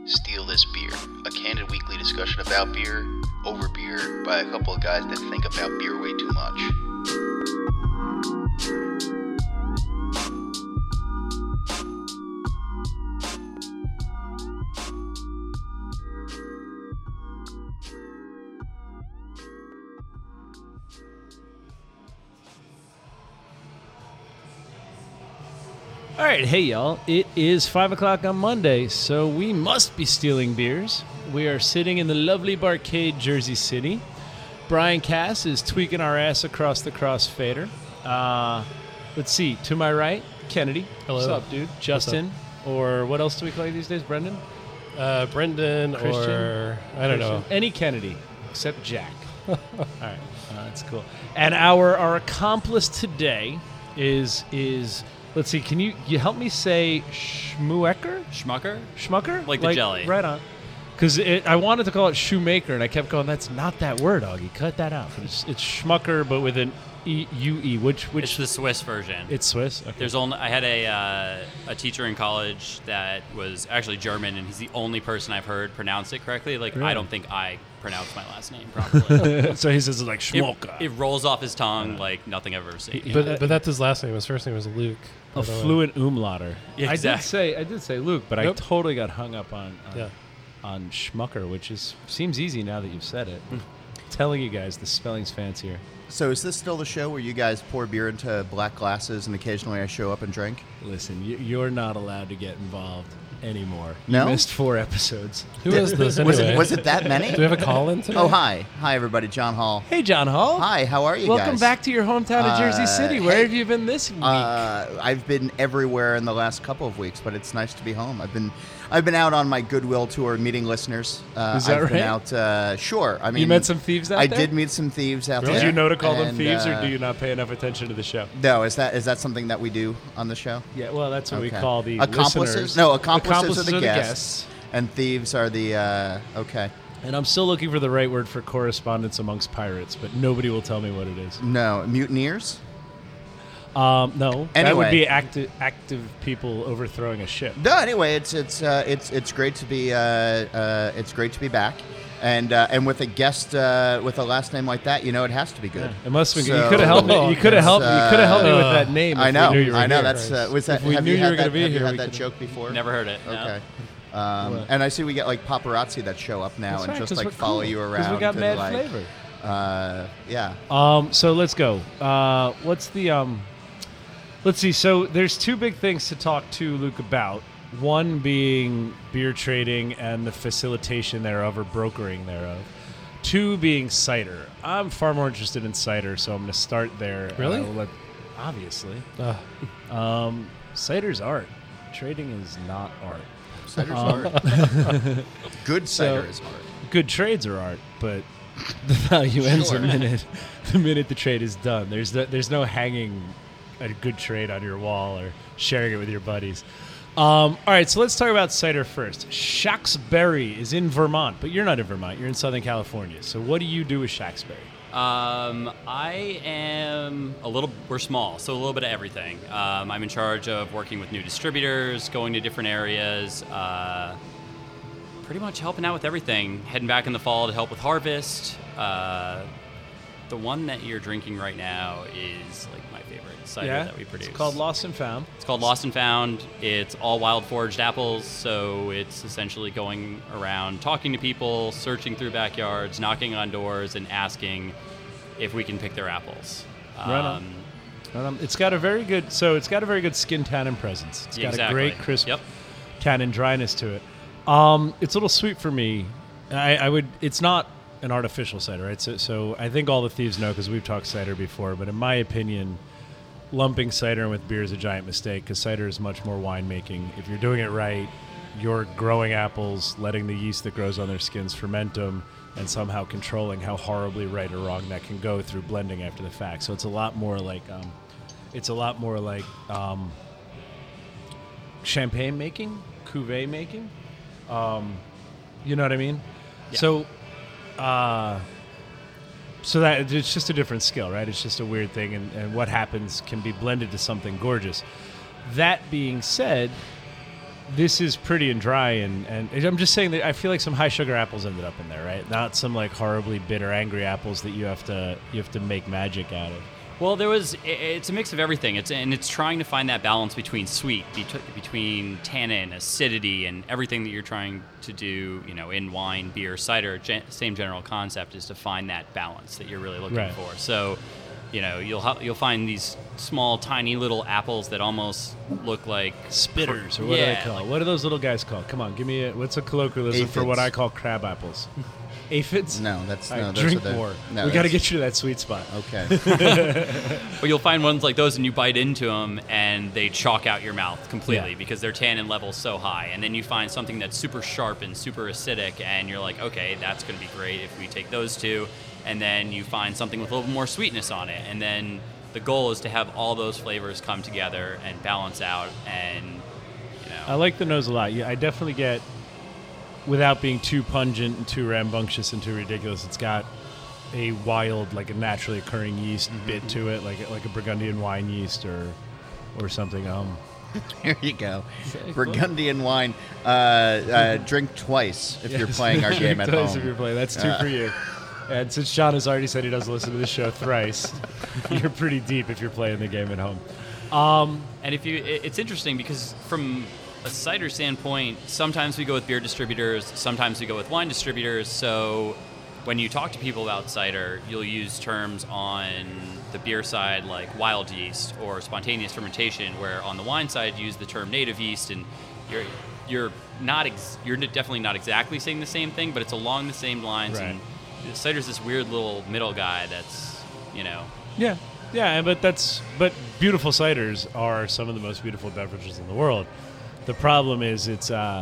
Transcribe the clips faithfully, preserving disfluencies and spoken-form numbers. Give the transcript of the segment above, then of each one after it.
Steal This Beer, a candid weekly discussion about beer, over beer, by a couple of guys that think about beer way too much. All right, hey y'all, it is five o'clock on Monday, so we must be stealing beers. We are sitting in the lovely Barcade, Jersey City. Brian Cass is tweaking our ass across the crossfader. Uh, let's see, to my right, Kennedy. Hello. What's up, dude? Justin, or what else do we call you these days, Brendan? Uh, Brendan Christian? or, I don't Christian? know. Any Kennedy, except Jack. All right, uh, that's cool. And our, our accomplice today is is... Let's see, can you, you help me say Schmuecker? Schmucker? Schmucker? Like the jelly. Right on. Because I wanted to call it shoemaker, and I kept going, that's not that word, Augie. Cut that out. But it's, it's Schmucker, but with an E U E. Which, which? It's the Swiss version. It's Swiss? Okay. There's only I had a uh, a teacher in college that was actually German, and he's the only person I've heard pronounce it correctly. Like, Really? I don't think I pronounced my last name properly. So he says it's like it, Schmucker. it rolls off his tongue like nothing I've ever seen. But but that's his last name. His first name is Luke. A fluent umlauter. Yeah, I did exactly. say I did say Luke, but Nope. I totally got hung up on on, Yeah. on Schmucker, which is seems easy now that you've said it. Telling you guys, the spelling's fancier. So is this still the show where you guys pour beer into black glasses and occasionally I show up and drink? Listen, you, you're not allowed to get involved anymore. No? You missed four episodes. Who is this anyway? Was it was it that many? Do we have a call-in today? Oh, hi. Hi, everybody. John Hall. Hey, John Hall. Hi, how are you Welcome guys? back to your hometown of Jersey Uh, City. Where hey. have you been this week? Uh, I've been everywhere in the last couple of weeks, but it's nice to be home. I've been I've been out on my Goodwill tour meeting listeners. Uh, Is that I've been right? out, uh, sure. I mean, you met some thieves out I there? did meet some thieves out Did there. you know to call them and, thieves, or uh, do you not pay enough attention to the show? No, is that is that something that we do on the show? Yeah, well, that's what we Okay. call the accomplices. listeners. No, accomplices, Accomplices are the are the guests, guests. and thieves are the uh, okay. And I'm still looking for the right word for correspondence amongst pirates, but nobody will tell me what it is. No, mutineers. Um, no, that would Anyway. be active active people overthrowing a ship. No, anyway, it's it's uh, it's it's great to be uh, uh, it's great to be back, and uh, and with a guest uh, with a last name like that, you know, it has to be good. It must have been. So- you could have helped me. You could have It's, helped. you could have helped me with uh, that name. I if know, We knew you were I know. here. That's uh, was that. If we have knew you you had were that, gonna be have you here, had we that could've- joke before? Never heard it. no. Okay. Um, What? and I see we get like paparazzi that show up now That's and right, just 'cause like we're follow cool, you 'cause around. we got and, mad like, flavor. Uh, yeah. Um, so let's go. Uh, what's the um? Let's see. So there's two big things to talk to Luke about. One being beer trading and the facilitation thereof or brokering thereof. Two being cider. I'm far more interested in cider, so I'm going to start there. and Really? I will let- obviously. Uh, Um, cider's art. Trading is not art. Cider's Um, art. Good cider so- is art. Good trades are art, but the value ends the minute the minute the trade is done. There's no, there's no hanging a good trade on your wall or sharing it with your buddies. Um, all right, so let's talk about cider first. Shacksbury is in Vermont, but you're not in Vermont. You're in Southern California. So what do you do with Shacksbury? Um, I am a little. We're small, so a little bit of everything. Um, I'm in charge of working with new distributors, going to different areas, uh, pretty much helping out with everything. Heading back in the fall to help with harvest. Uh, the one that you're drinking right now is like my favorite cider that we produce. It's called Lost and Found. It's called Lost and Found. It's all wild foraged apples, so it's essentially going around talking to people, searching through backyards, knocking on doors, and asking if we can pick their apples. Right on. Um, Um, it's got a very good, so it's got a very good skin tannin presence. It's got Exactly. a great crisp Yep. tannin dryness to it. Um, it's a little sweet for me. I, I would. It's not an artificial cider, right? So, so I think all the thieves know because we've talked cider before. But in my opinion, lumping cider in with beer is a giant mistake because cider is much more winemaking. If you're doing it right, you're growing apples, letting the yeast that grows on their skins ferment them, and somehow controlling how horribly right or wrong that can go through blending after the fact. So it's a lot more like, um, it's a lot more like um, champagne making, cuvee making. Um, you know what I mean? Yeah. So, uh, so that it's just a different skill, right? It's just a weird thing, and, and what happens can be blended to something gorgeous. That being said, this is pretty and dry, and, and I'm just saying that I feel like some high sugar apples ended up in there, right? Not some like horribly bitter, angry apples that you have to you have to make magic out of. Well, there was. i- It's a mix of everything. It's and it's trying to find that balance between sweet, bet- between tannin, acidity, and everything that you're trying to do. You know, in wine, beer, cider. Gen- same general concept is to find that balance that you're really looking Right. for. So, you know, you'll ha- you'll find these small, tiny little apples that almost look like Spitters, or what yeah, do they call? like- What are those little guys called? Come on, give me a what's a colloquialism for what Aphids. I call crab apples? Aphids? No, that's All no. right, those drink are the, more. No, we got to that's- get you to that sweet spot. Okay. But you'll find ones like those, and you bite into them, and they chalk out your mouth completely Yeah. because their tannin level's so high. And then you find something that's super sharp and super acidic, and you're like, okay, that's going to be great if we take those two. And then you find something with a little more sweetness on it, and then the goal is to have all those flavors come together and balance out. And you know, I like the nose a lot. Yeah, I definitely get, without being too pungent and too rambunctious and too ridiculous, it's got a wild, like a naturally occurring yeast bit to it, like like a Burgundian wine yeast or or something. Um, Here you go. Burgundian wine. Uh, uh, drink twice if you're playing our game at Twice home. if you're playing. That's two Uh, for you. And since Sean has already said he doesn't listen to the show thrice, you're pretty deep if you're playing the game at home. Um, And if you, it- it's interesting because from a cider standpoint, sometimes we go with beer distributors, sometimes we go with wine distributors. So when you talk to people about cider, you'll use terms on the beer side like wild yeast or spontaneous fermentation, where on the wine side you use the term native yeast, and you're you're not ex- you're definitely not exactly saying the same thing, but it's along the same lines. Right. And cider's this weird little middle guy that's, you know, Yeah, yeah, but that's but beautiful ciders are some of the most beautiful beverages in the world. The problem is it's uh,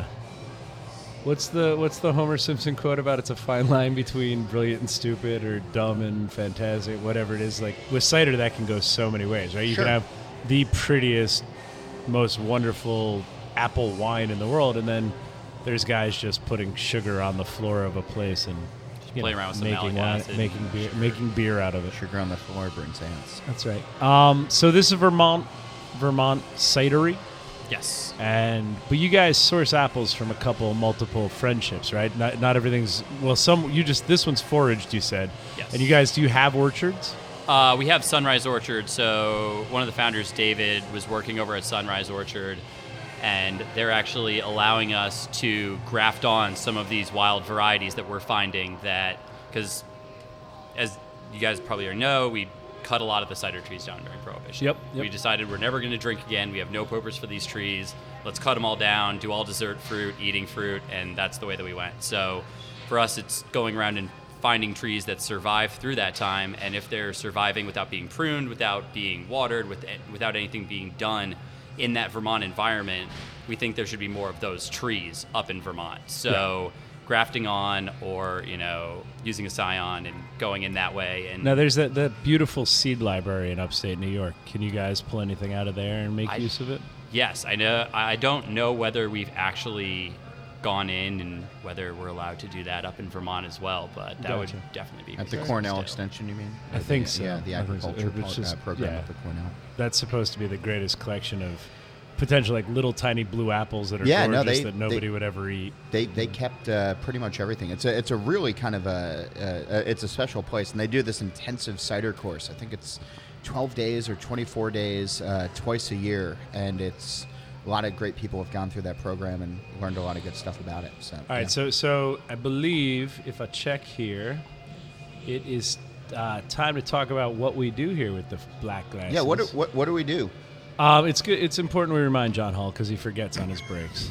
what's the what's the Homer Simpson quote about? It's a fine line between brilliant and stupid, or dumb and fantastic, whatever it is. Like with cider, that can go so many ways, right? You Sure. can have the prettiest, most wonderful apple wine in the world, and then there's guys just putting sugar on the floor of a place and you play know, around with some making malic wine, acid. making beer, making beer out of it. Sugar on the floor brings ants. That's right. Um, so this is Vermont, Vermont cidery, yes. and but you guys source apples from a couple, multiple friendships, right? Not, not everything's well. Some you just this one's foraged, you said. Yes. And you guys, do you have orchards? Uh, we have Sunrise Orchard. So one of the founders, David, was working over at Sunrise Orchard, and they're actually allowing us to graft on some of these wild varieties that we're finding. That because, as you guys probably already know, we cut a lot of the cider trees down during Prohibition. Yep, yep. We decided we're never going to drink again. We have no purpose for these trees. Let's cut them all down, do all dessert fruit, eating fruit, and that's the way that we went. So for us, it's going around and finding trees that survive through that time, and if they're surviving without being pruned, without being watered, with, without anything being done in that Vermont environment, we think there should be more of those trees up in Vermont. So grafting on, or you know, using a scion and going in that way. And Now there's that, that beautiful seed library in upstate New York. Can you guys pull anything out of there and make I- use of it? yes, I know. I don't know whether we've actually gone in and whether we're allowed to do that up in Vermont as well, but that would Gotcha. definitely be At the great Cornell still. Extension, you mean? I Or think the, so. Yeah, the I think so. agriculture It's po- just- uh, program yeah. at the Cornell. That's supposed to be the greatest collection of potential like little tiny blue apples that are Yeah, no, gorgeous they- that nobody they- would ever eat. They they kept uh, pretty much everything. It's a it's a really kind of a, a, a it's a special place, and they do this intensive cider course. I think it's twelve days or twenty-four days, uh, twice a year, and it's a lot of great people have gone through that program and learned a lot of good stuff about it. So All right, so so I believe if I check here, it is uh, time to talk about what we do here with the f- black glasses. yeah, what do, what what do we do? Um, it's good. It's important we remind John Hall because he forgets on his breaks.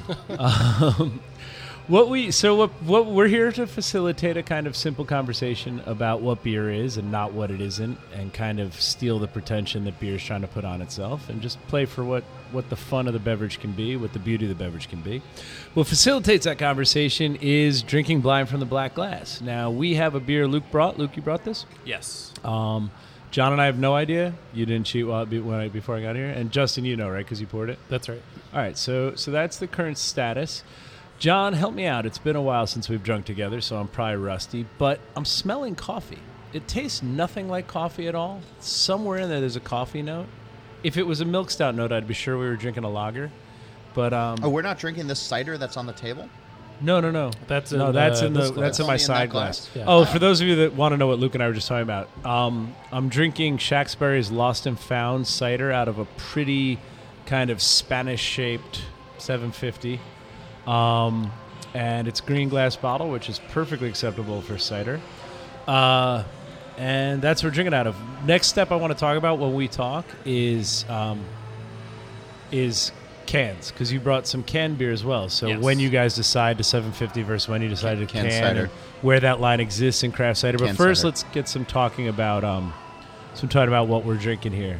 um, what we so what what we're here to facilitate a kind of simple conversation about what beer is and not what it isn't, and kind of steal the pretension that beer is trying to put on itself, and just play for what what the fun of the beverage can be, what the beauty of the beverage can be. What facilitates that conversation is drinking blind from the black glass. Now we have a beer Luke brought. Luke, you brought this. Yes. Um, John and I have no idea. You didn't cheat while, be- when I, before I got here. And Justin, you know, right? Because you poured it. That's right. All right, so so that's the current status. John, help me out. It's been a while since we've drunk together, so I'm probably rusty. But I'm smelling coffee. It tastes nothing like coffee at all. Somewhere in there, there's a coffee note. If it was a milk stout note, I'd be sure we were drinking a lager. But um, Oh, we're not drinking this cider that's on the table? no, no, no. That's in no, that's the- in this the glass. that's in my Only in that side glass? glass. Yeah. Oh, for those of you that want to know what Luke and I were just talking about, um, I'm drinking Shaxberry's Lost and Found cider out of a pretty kind of Spanish-shaped seven fifty, um, and it's green glass bottle, which is perfectly acceptable for cider. Uh, and that's what we're drinking out of. Next step I want to talk about when we talk is um, is cans, because you brought some canned beer as well. So Yes. when you guys decide to seven fifty versus when you decided to Canned can, cider. and where that line exists in craft cider. But Canned first, cider. let's get some talking about um, some talking about what we're drinking here.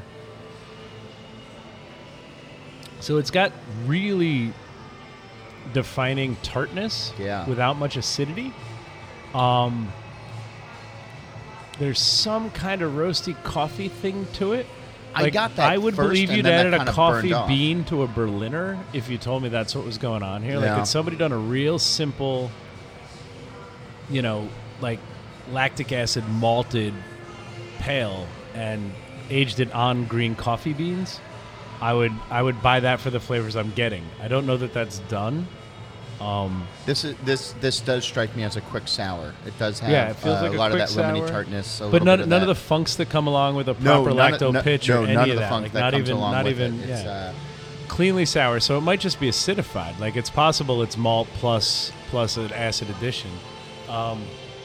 So it's got really defining tartness, Yeah. without much acidity. Um, there's some kind of roasty coffee thing to it. I got that I would first, believe and you'd then that added a kind of coffee burned off. bean to a Berliner if you told me that's what was going on here. Like, Yeah. had somebody done a real simple, you know, like lactic acid malted pale and aged it on green coffee beans, I would I would buy that for the flavors I'm getting. I don't know that that's done. Um, This is this this does strike me as a quick sour. It does have Yeah, it feels uh, like a a lot of quick that lemony sour. tartness. A but little none, bit of none of that. the funks that come along with a No, proper none of- lacto no- pitch no, or any none of of the that. funk Like, that not comes even, along not with even, it. It's, yeah. uh, Cleanly sour, so it might just be acidified. Like, it's possible it's malt plus plus an acid addition, um,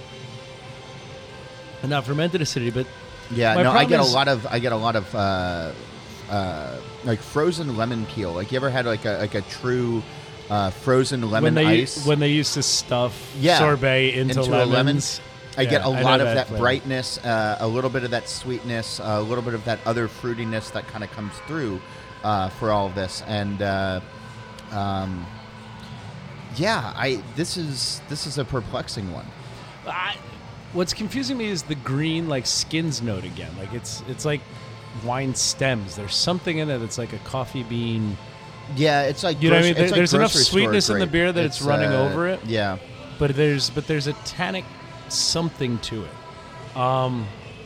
and not fermented acidity. But Yeah, My no, I problem get a is- lot of I get a lot of uh, uh, like frozen lemon peel. Like you ever had like a like a true uh, frozen lemon when they ice? when they used to stuff Yeah, sorbet into, into a lemon. lemons, I yeah, get a know lot of that flavor. brightness, uh, a little bit of that sweetness, uh, a little bit of that other fruitiness that kind of comes through uh, for all of this. And uh, um, yeah, I this is this is a perplexing one. I, what's confusing me is the green like skins note again. Like it's it's like wine stems. There's something in it that's like a coffee bean. Yeah, it's like You know what I mean? grocery- it's There- there's like enough grocery store sweetness in the grape. beer that it's running uh, over it. Yeah, But there's but there's a tannic something to it. Um,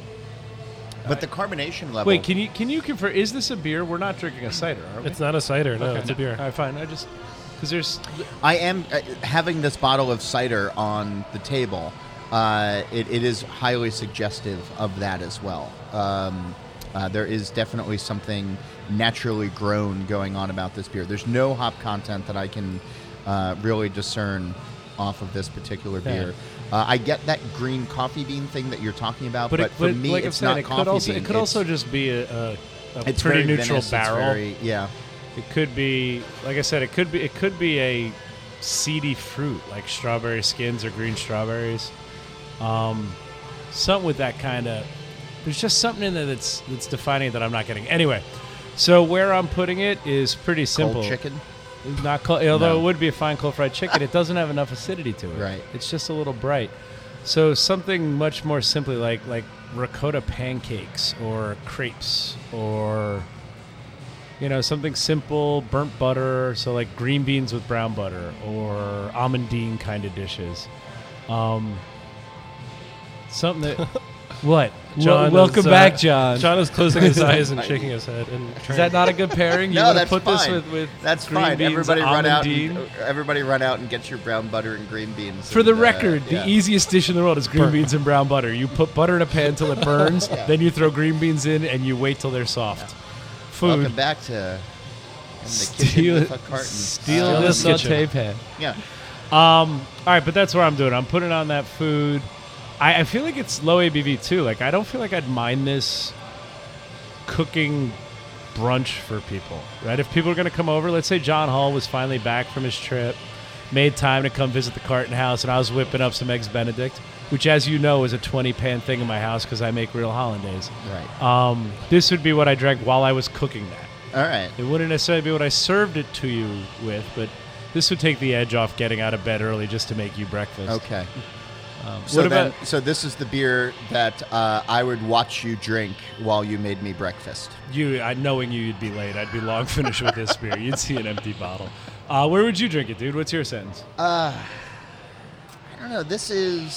but the carbonation level. wait, can you can you confirm? Is this a beer? We're not drinking a cider, are we? It's not a cider. No, Okay. it's a beer. All right, fine. I just because there's I am uh, having this bottle of cider on the table. Uh, it, it is highly suggestive of that as well. Um, uh, there is definitely something naturally grown going on about this beer. There's no hop content that I can uh, really discern off of this particular Yeah. beer. Uh, I get that green coffee bean thing that you're talking about, but, but, it, for but me, like it's I'm saying, not it coffee could also bean. it could It's- also just be a, a, a it's pretty very neutral vinous, it's barrel. very- yeah. It could be, like I said, it could be it could be a seedy fruit like strawberry skins or green strawberries. Um, something with that kind of. There's just something in there that's that's defining it that I'm not getting. Anyway, so where I'm putting it is pretty simple. Cold chicken. Not cold, although No. it would be a fine cold fried chicken. It doesn't have enough acidity to it. Right. It's just a little bright. So something much more simply like like ricotta pancakes or crepes or you know something simple, burnt butter. So like green beans with brown butter or almondine kind of dishes. Um, something that what? John Wel- welcome is, uh, back, John. John is closing his eyes and shaking his head. And Is that not a good pairing? You No, wanna that's put fine. this with, with That's green fine. beans, Everybody run out. almondine? And, everybody run out and get your brown butter and green beans. For the and, uh, record, yeah. the easiest dish in the world is green beans and brown butter. You put butter in a pan till it burns, then you throw green beans in, and you wait till they're soft. Food. Welcome back to in the kitchen Steal, with a carton. steal Uh, the this kitchen. saute pan. Yeah. Um, all right, but that's what I'm doing. I'm putting on that food. I, I feel like it's low A B V too. Like I don't feel like I'd mind this cooking brunch for people, right? If people are going to come over, let's say John Hall was finally back from his trip, made time to come visit the Carton House, and I was whipping up some eggs Benedict, which, as you know, is a twenty pan thing in my house because I make real hollandaise. Right. Um, this would be what I drank while I was cooking that. All right. It wouldn't necessarily be what I served it to you with, but this would take the edge off getting out of bed early just to make you breakfast. Okay. Um, So what then, about so this is the beer that uh, I would watch you drink while you made me breakfast. you? I, knowing you, you'd be late. I'd be long finished with this beer. You'd see an empty bottle. Uh, where would you drink it, dude? What's your sentence? I don't know. This is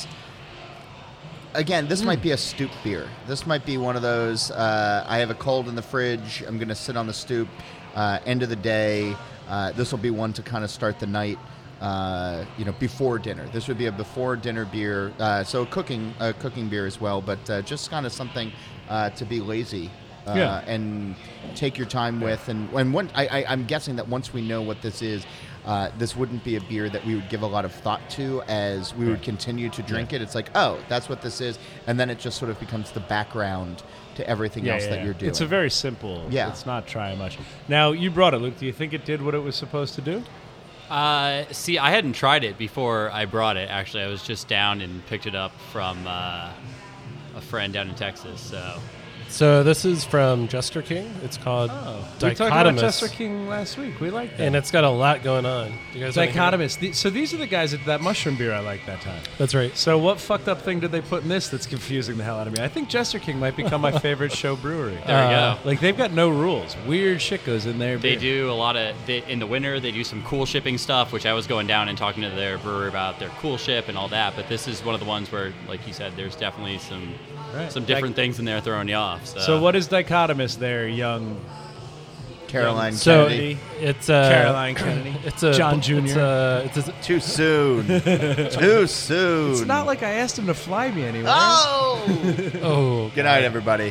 again. This might be a stoop beer. This might be one of those. Uh, I have a cold in the fridge. I'm going to sit on the stoop. Uh, end of the day. uh, this will be one to kind of start the night. Uh, you know, before dinner. This would be a before dinner beer. Uh, so cooking, uh, cooking beer as well, but uh, just kind of something uh, to be lazy uh, Yeah. and take your time with. And when one, I, I, I'm guessing that once we know what this is, uh, this wouldn't be a beer that we would give a lot of thought to as we would continue to drink it. It's like, oh, that's what this is, and then it just sort of becomes the background to everything Yeah, else yeah, that yeah. you're doing. It's a very simple. Yeah. It's not trying much. Now you brought it, Luke. Do you think it did what it was supposed to do? Uh, see, I hadn't tried it before I brought it. Actually, I was just down and picked it up from uh, a friend down in Texas. So So this is from Jester King. It's called Oh, we talked about Dichotomous, Chester King last week. We like that. and it's got a lot going on. Do you guys wanna hear it? Dichotomous. The- So these are the guys at that mushroom beer I liked that time. That's right. So what fucked up thing did they put in this that's confusing the hell out of me? I think Jester King might become my favorite show brewery. there we Uh, go. Like they've got no rules. Weird shit goes in there. They do a lot of they, in the winter. They do some cool shipping stuff, which I was going down and talking to their brewer about their cool ship and all that. But this is one of the ones where, like you said, there's definitely some Right. some different things in there throwing you off. So, So what is Dichotomous there, young Caroline So Kennedy. it's uh, Caroline Kennedy? It's a John It's Junior a, it's a, Too soon. Too soon. It's not like I asked him to fly me anywhere. Oh! oh, Good night, everybody.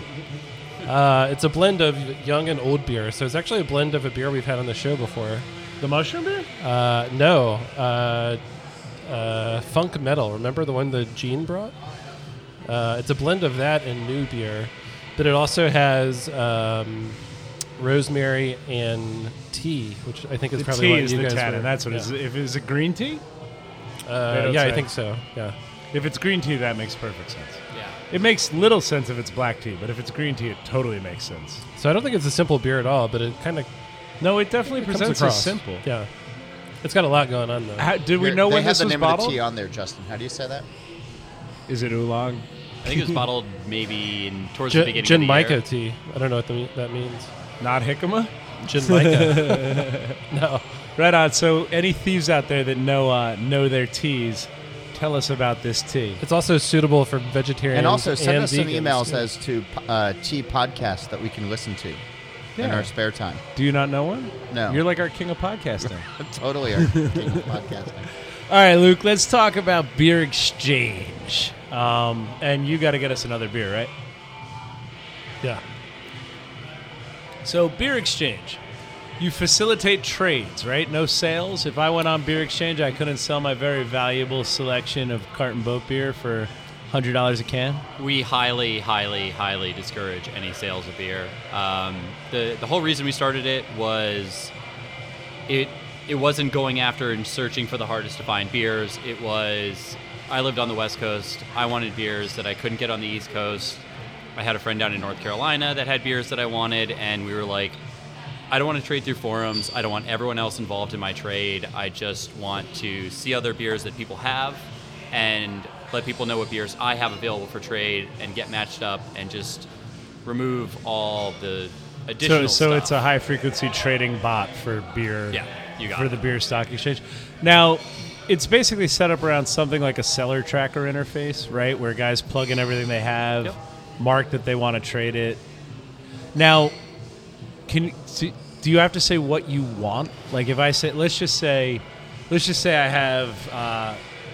uh, it's a blend of young and old beer. So it's actually a blend of a beer we've had on the show before. The mushroom beer? Uh, no, uh, uh, Funk Metal. Remember the one that Gene brought? Uh, it's a blend of that and new beer, but it also has um, rosemary and tea, which I think is The probably tea what is you the guys tannin. were- That's what yeah. it is. If it's a green tea, They Uh, don't yeah, I say. think so. Yeah. if it's green tea, that makes perfect sense. yeah. It makes little sense if it's black tea, but if it's green tea, it totally makes sense. So I don't think it's a simple beer at all, but it kind of No, it definitely comes presents across as simple. Yeah. It's got a lot going on though. How, did we Here, know they when have this the was name of bottled? the tea on there, Justin. How do you say that? Is it oolong? I think it was bottled maybe in, towards J- the beginning of the year. Jamaica tea. I don't know what the, me- that means. Not jicama? Jamaica. no. Right on. So, any thieves out there that know uh, know their teas, tell us about this tea. It's also suitable for vegetarians And also send and us some vegans, emails too. as to uh, tea podcasts that we can listen to in Yeah. our spare time. Do you not know one? No. You're like our king of podcasting. Totally our king of podcasting. All right, Luke, let's talk about Beer Exchange. Um, and you got to get us another beer, right? Yeah. So, Beer Exchange, you facilitate trades, right? No sales. If I went on Beer Exchange, I couldn't sell my very valuable selection of carton boat beer for one hundred dollars a can. We highly, highly, highly discourage any sales of beer. Um, the the whole reason we started it was it it wasn't going after and searching for the hardest to find beers. It was I lived on the West Coast. I wanted beers that I couldn't get on the East Coast. I had a friend down in North Carolina that had beers that I wanted, and we were like, I don't want to trade through forums. I don't want everyone else involved in my trade. I just want to see other beers that people have and let people know what beers I have available for trade and get matched up and just remove all the So, additional so stuff. it's a high frequency trading bot for beer. Yeah, you got for it. the beer stock exchange. Now, it's basically set up around something like a seller tracker interface, right? Where guys plug in everything they have, Yep. mark that they want to trade it. Now, can so do you have to say what you want? Like if I say, let's just say, let's just say I have uh,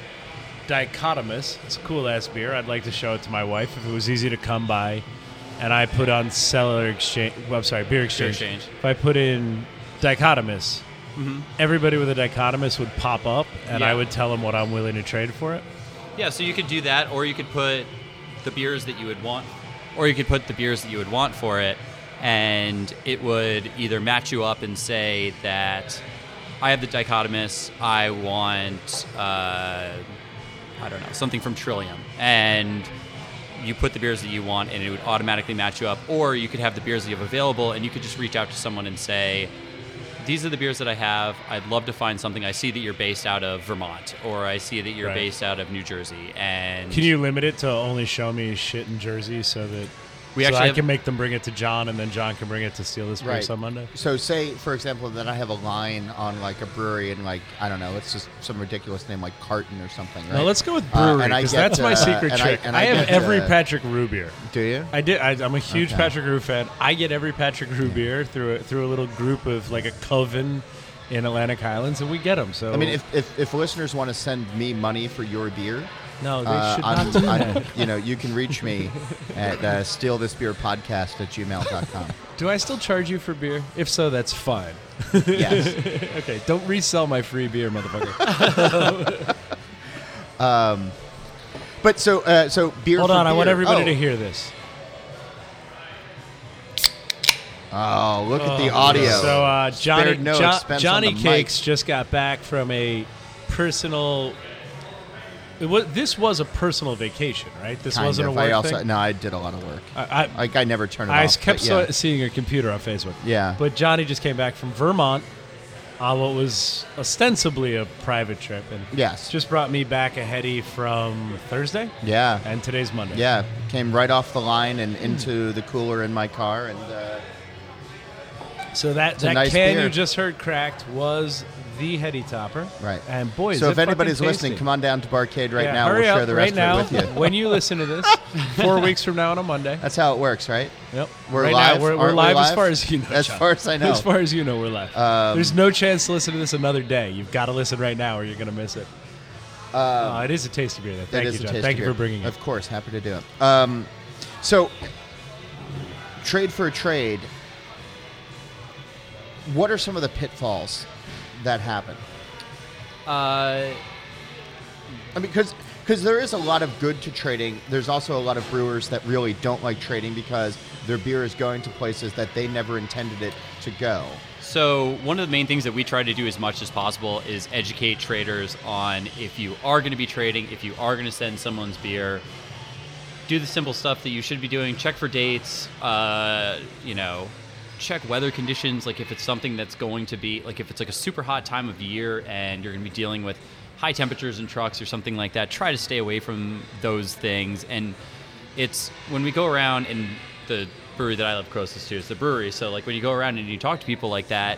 Dichotomous. It's a cool ass beer. I'd like to show it to my wife if it was easy to come by. And I put on seller exchange. Well, I'm sorry, beer exchange. exchange. If I put in Dichotomous, everybody with a Dichotomous would pop up, and Yeah. I would tell them what I'm willing to trade for it. Yeah, so you could do that, or you could put the beers that you would want, or you could put the beers that you would want for it, and it would either match you up and say that I have the Dichotomous, I want, uh, I don't know, something from Trillium, and you put the beers that you want, and it would automatically match you up, or you could have the beers that you have available, and you could just reach out to someone and say, these are the beers that I have. I'd love to find something. I see that you're based out of Vermont, or I see that you're Right. based out of New Jersey. And Can you limit it to only show me shit in Jersey so that We so actually I have- can make them bring it to John, and then John can bring it to Steal This Beer Right. on Monday? So say, for example, that I have a line on like a brewery and like, I don't know, it's just some ridiculous name like Carton or something, right? No, let's go with Uh, brewery, and I because get, that's my uh, secret and I- trick. and I, I have get, every uh, Patrick Roux beer. Do you? I did. I, I'm a huge Okay. Patrick Roux fan. I get every Patrick Roux beer through a, through a little group of like a coven in Atlantic Highlands, and we get them. So I mean, if, if, if listeners want to send me money for your beer, no, they uh, should I'm, not do I'm- that. you know, you can reach me at uh, steal this beer podcast at gmail dot com. Do I still charge you for beer? If so, that's fine. Yes. Okay, don't resell my free beer, motherfucker. But so, uh, so beer. Hold for on, I want beer. everybody Oh. to hear this. Oh, look at the audio. So uh, Johnny Spared no Jo- expense Johnny on the Cakes mic. just got back from a personal. It was, this was a personal vacation, right? This Kind wasn't of. a work I also thing. no, I did a lot of work. I, I, Like I never turn it I off. kept but yeah. so- seeing your computer on Facebook. Yeah. But Johnny just came back from Vermont on what was ostensibly a private trip, and Yes. just brought me back a heady from Thursday, Yeah. and today's Monday. Yeah, came right off the line and into the cooler in my car, and uh, So that, a that nice can beer. you just heard cracked was the heady topper. right. And boy, is so it if anybody's fucking listening, tasty. come on down to Barcade right Yeah, now. hurry We'll up share the right rest now. of it with you. When you listen to this, four weeks from now on a Monday. That's how it works, right? Yep. We're right live? Now, we're, we're Aren't we live, as live? far as you know. As John. far as I know. As far as you know, we're live. Um, There's no chance to listen to this another day. You've got to listen right now, or you're going to miss it. oh, it is a tasty beer. Though. Thank It is you, a John. tasty Thank you beer. for bringing it. Of course, happy to do it. Um, so, trade for a trade. What are some of the pitfalls that happen? Uh, I mean, because because there is a lot of good to trading. There's also a lot of brewers that really don't like trading because their beer is going to places that they never intended it to go. So one of the main things that we try to do as much as possible is educate traders on if you are going to be trading, if you are going to send someone's beer, do the simple stuff that you should be doing. Check for dates, uh, you know, check weather conditions. Like if it's something that's going to be, like if it's like a super hot time of year and you're going to be dealing with high temperatures in trucks or something like that, try to stay away from those things. And it's when we go around, and the brewery that I live closest to is the brewery. So like when you go around and you talk to people like that,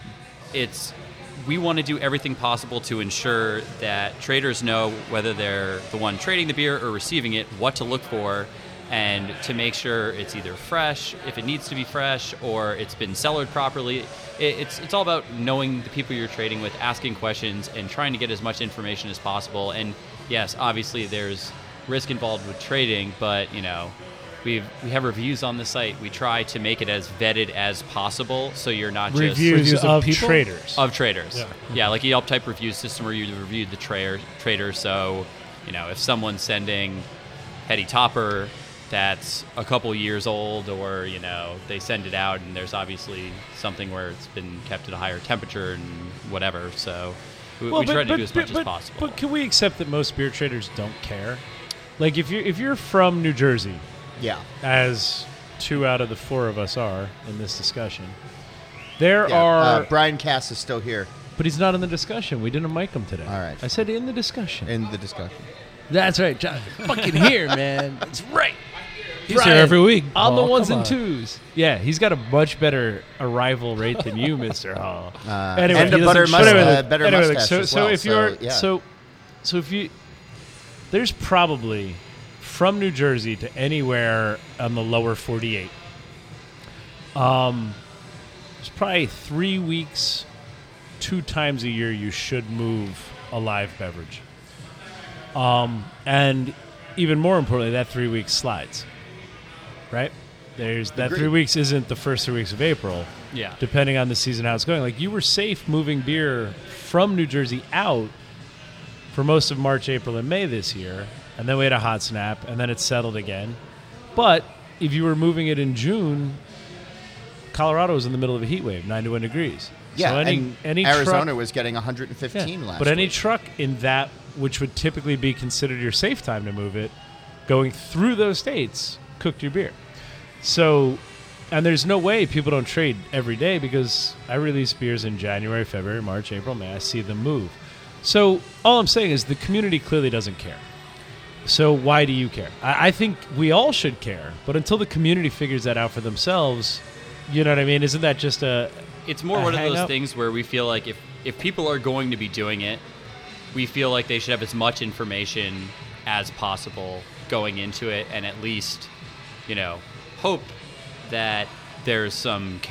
it's we want to do everything possible to ensure that traders know whether they're the one trading the beer or receiving it, what to look for, and to make sure it's either fresh, if it needs to be fresh, or it's been cellared properly. It, it's it's all about knowing the people you're trading with, asking questions, and trying to get as much information as possible. And yes, obviously there's risk involved with trading, but you know, We've, we have reviews on the site. We try to make it as vetted as possible, so you're not just Reviews, Reviews of of, people? traders. of traders. Yeah. Yeah, like a Yelp type review system where you reviewed the trader trader. So, you know, if someone's sending Heady Topper that's a couple years old, or you know, they send it out and there's obviously something where it's been kept at a higher temperature and whatever. So, we, we try to do as much but, as possible. But can we accept that most beer traders don't care? Like if you're if you're from New Jersey, Yeah. as two out of the four of us are in this discussion, there yeah. are. Uh, Brian Cass is still here but he's not in the discussion. We didn't mic him today. All right. I said in the discussion. in the discussion. That's right, John. Fucking here, man. That's right. He's here every week. On the Paul, ones come and on. twos. Yeah, he's got a much better arrival rate than you, Mister Hall. Uh, Anyway, and a he butter, doesn't- mus- but anyway, uh, look, better anyway, look, mustache so, as so well. if you're yeah. so, so if you, there's probably from New Jersey to anywhere on the lower forty-eight. Um, there's probably three weeks, two times a year you should move a live beverage. Um, and even more importantly, that three weeks slides. Right? There's that Agreed. three weeks isn't the first three weeks of April. yeah. Depending on the season, how it's going. Like you were safe moving beer from New Jersey out for most of March, April, and May this year, and then we had a hot snap, and then it settled again. But if you were moving it in June, Colorado was in the middle of a heat wave, ninety-one degrees. Yeah, so any, and any Arizona truck, was getting one hundred fifteen yeah, last but any week. truck in that, which would typically be considered your safe time to move it, going through those states, cooked your beer. So, and there's no way people don't trade every day because I release beers in January, February, March, April, May. I see them move. So all I'm saying is the community clearly doesn't care. So why do you care? I, I think we all should care, but until the community figures that out for themselves, you know what I mean? Isn't that just a It's more a one of those hang-up? things where we feel like if, if people are going to be doing it, we feel like they should have as much information as possible going into it, and at least, you know, hope that there's some care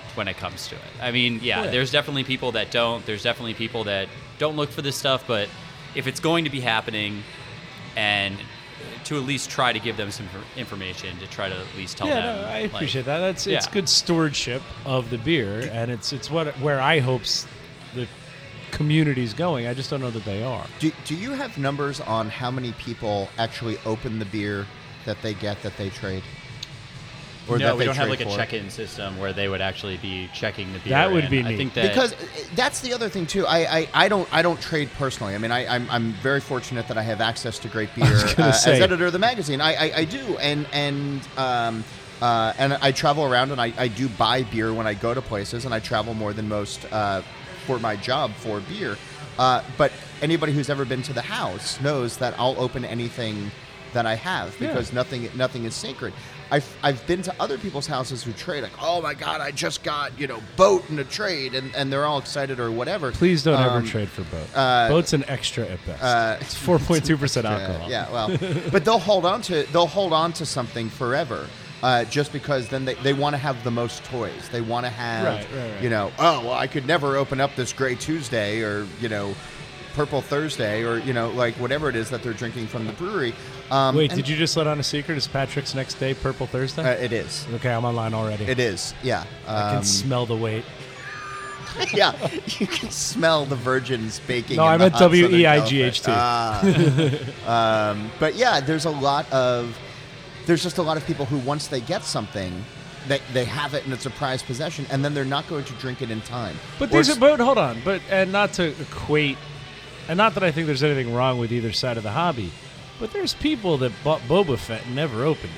when it comes to it. I mean, yeah, Yeah. there's definitely people that don't. There's definitely people that don't look for this stuff. But if it's going to be happening, and to at least try to give them some infor- information to try to at least tell yeah, them. no, I like, appreciate that. That's it's yeah. good stewardship of the beer, and it's it's what where I hope the community's going. I just don't know that they are. Do, do you have numbers on how many people actually open the beer that they get that they trade? Or no, that we they don't have trade like a for? check-in system where they would actually be checking the beer. That would and be I neat. think that Because uh, that's the other thing too. I, I, I don't I don't trade personally. I mean, I, I'm I'm very fortunate that I have access to great beer was gonna uh, say. as editor of the magazine. I, I, I do, and and um, uh, and I travel around and I, I do buy beer when I go to places, and I travel more than most uh, for my job for beer. Uh, but anybody who's ever been to the house knows that I'll open anything that I have because Yeah. nothing nothing is sacred. I've, I've been to other people's houses who trade, like, oh my God, I just got, you know, boat in a trade, and, and they're all excited or whatever. Please don't Um, ever trade for boat. uh, Boat's an extra at best. uh, it's four point two percent alcohol. Yeah, yeah, well, but they'll hold on to they'll hold on to something forever, uh, just because then they, they want to have the most toys. They want to have, Right, right, right. you know, oh well, I could never open up this Gray Tuesday or you know, Purple Thursday or you know, like whatever it is that they're drinking from the brewery. Um, Wait, and, did you just let on a secret? Is Patrick's next day Purple Thursday? Uh, it is. okay, I'm online already. It is. Yeah. I can Um, smell the weight. yeah, you can smell the virgins baking. No, in I the meant hot W Southern E I G H T. California. Ah. um, but yeah, there's a lot of, there's just a lot of people who once they get something, they, they have it in a prized possession, and then they're not going to drink it in time. But Or these s- are, but hold on, but and not to equate, and not that I think there's anything wrong with either side of the hobby, but there's people that bought Boba Fett and never opened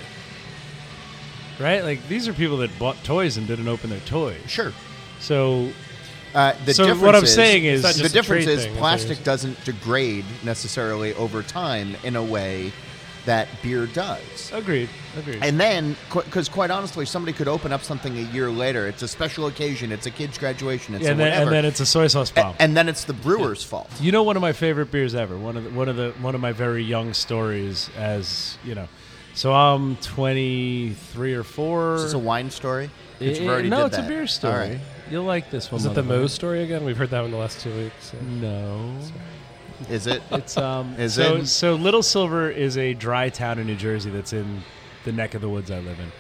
it, right? Like these are people that bought toys and didn't open their toys. Sure. So Uh, the So difference what I'm is, saying is- It's not the just a difference trade is thing, I plastic think. doesn't degrade necessarily over time in a way that beer does. agreed, agreed. And then, because quite honestly, somebody could open up something a year later. It's a special occasion. It's a kid's graduation. It's Yeah, a and, then, whatever. and then it's a soy sauce bomb. A- and then it's the brewer's fault. You know, one of my favorite beers ever. One of the, one of the one of my very young stories. As you know, so I'm twenty-three or four. Is this a wine story? 'Cause you've Eh, already no, did it's that. a beer story. All right. You'll like this one. Is it the motherfucker. Moe's story again? We've heard that one in the last two weeks. Yeah. No. Is it? It's um. Is so it? so Little Silver is a dry town in New Jersey that's in the neck of the woods I live in.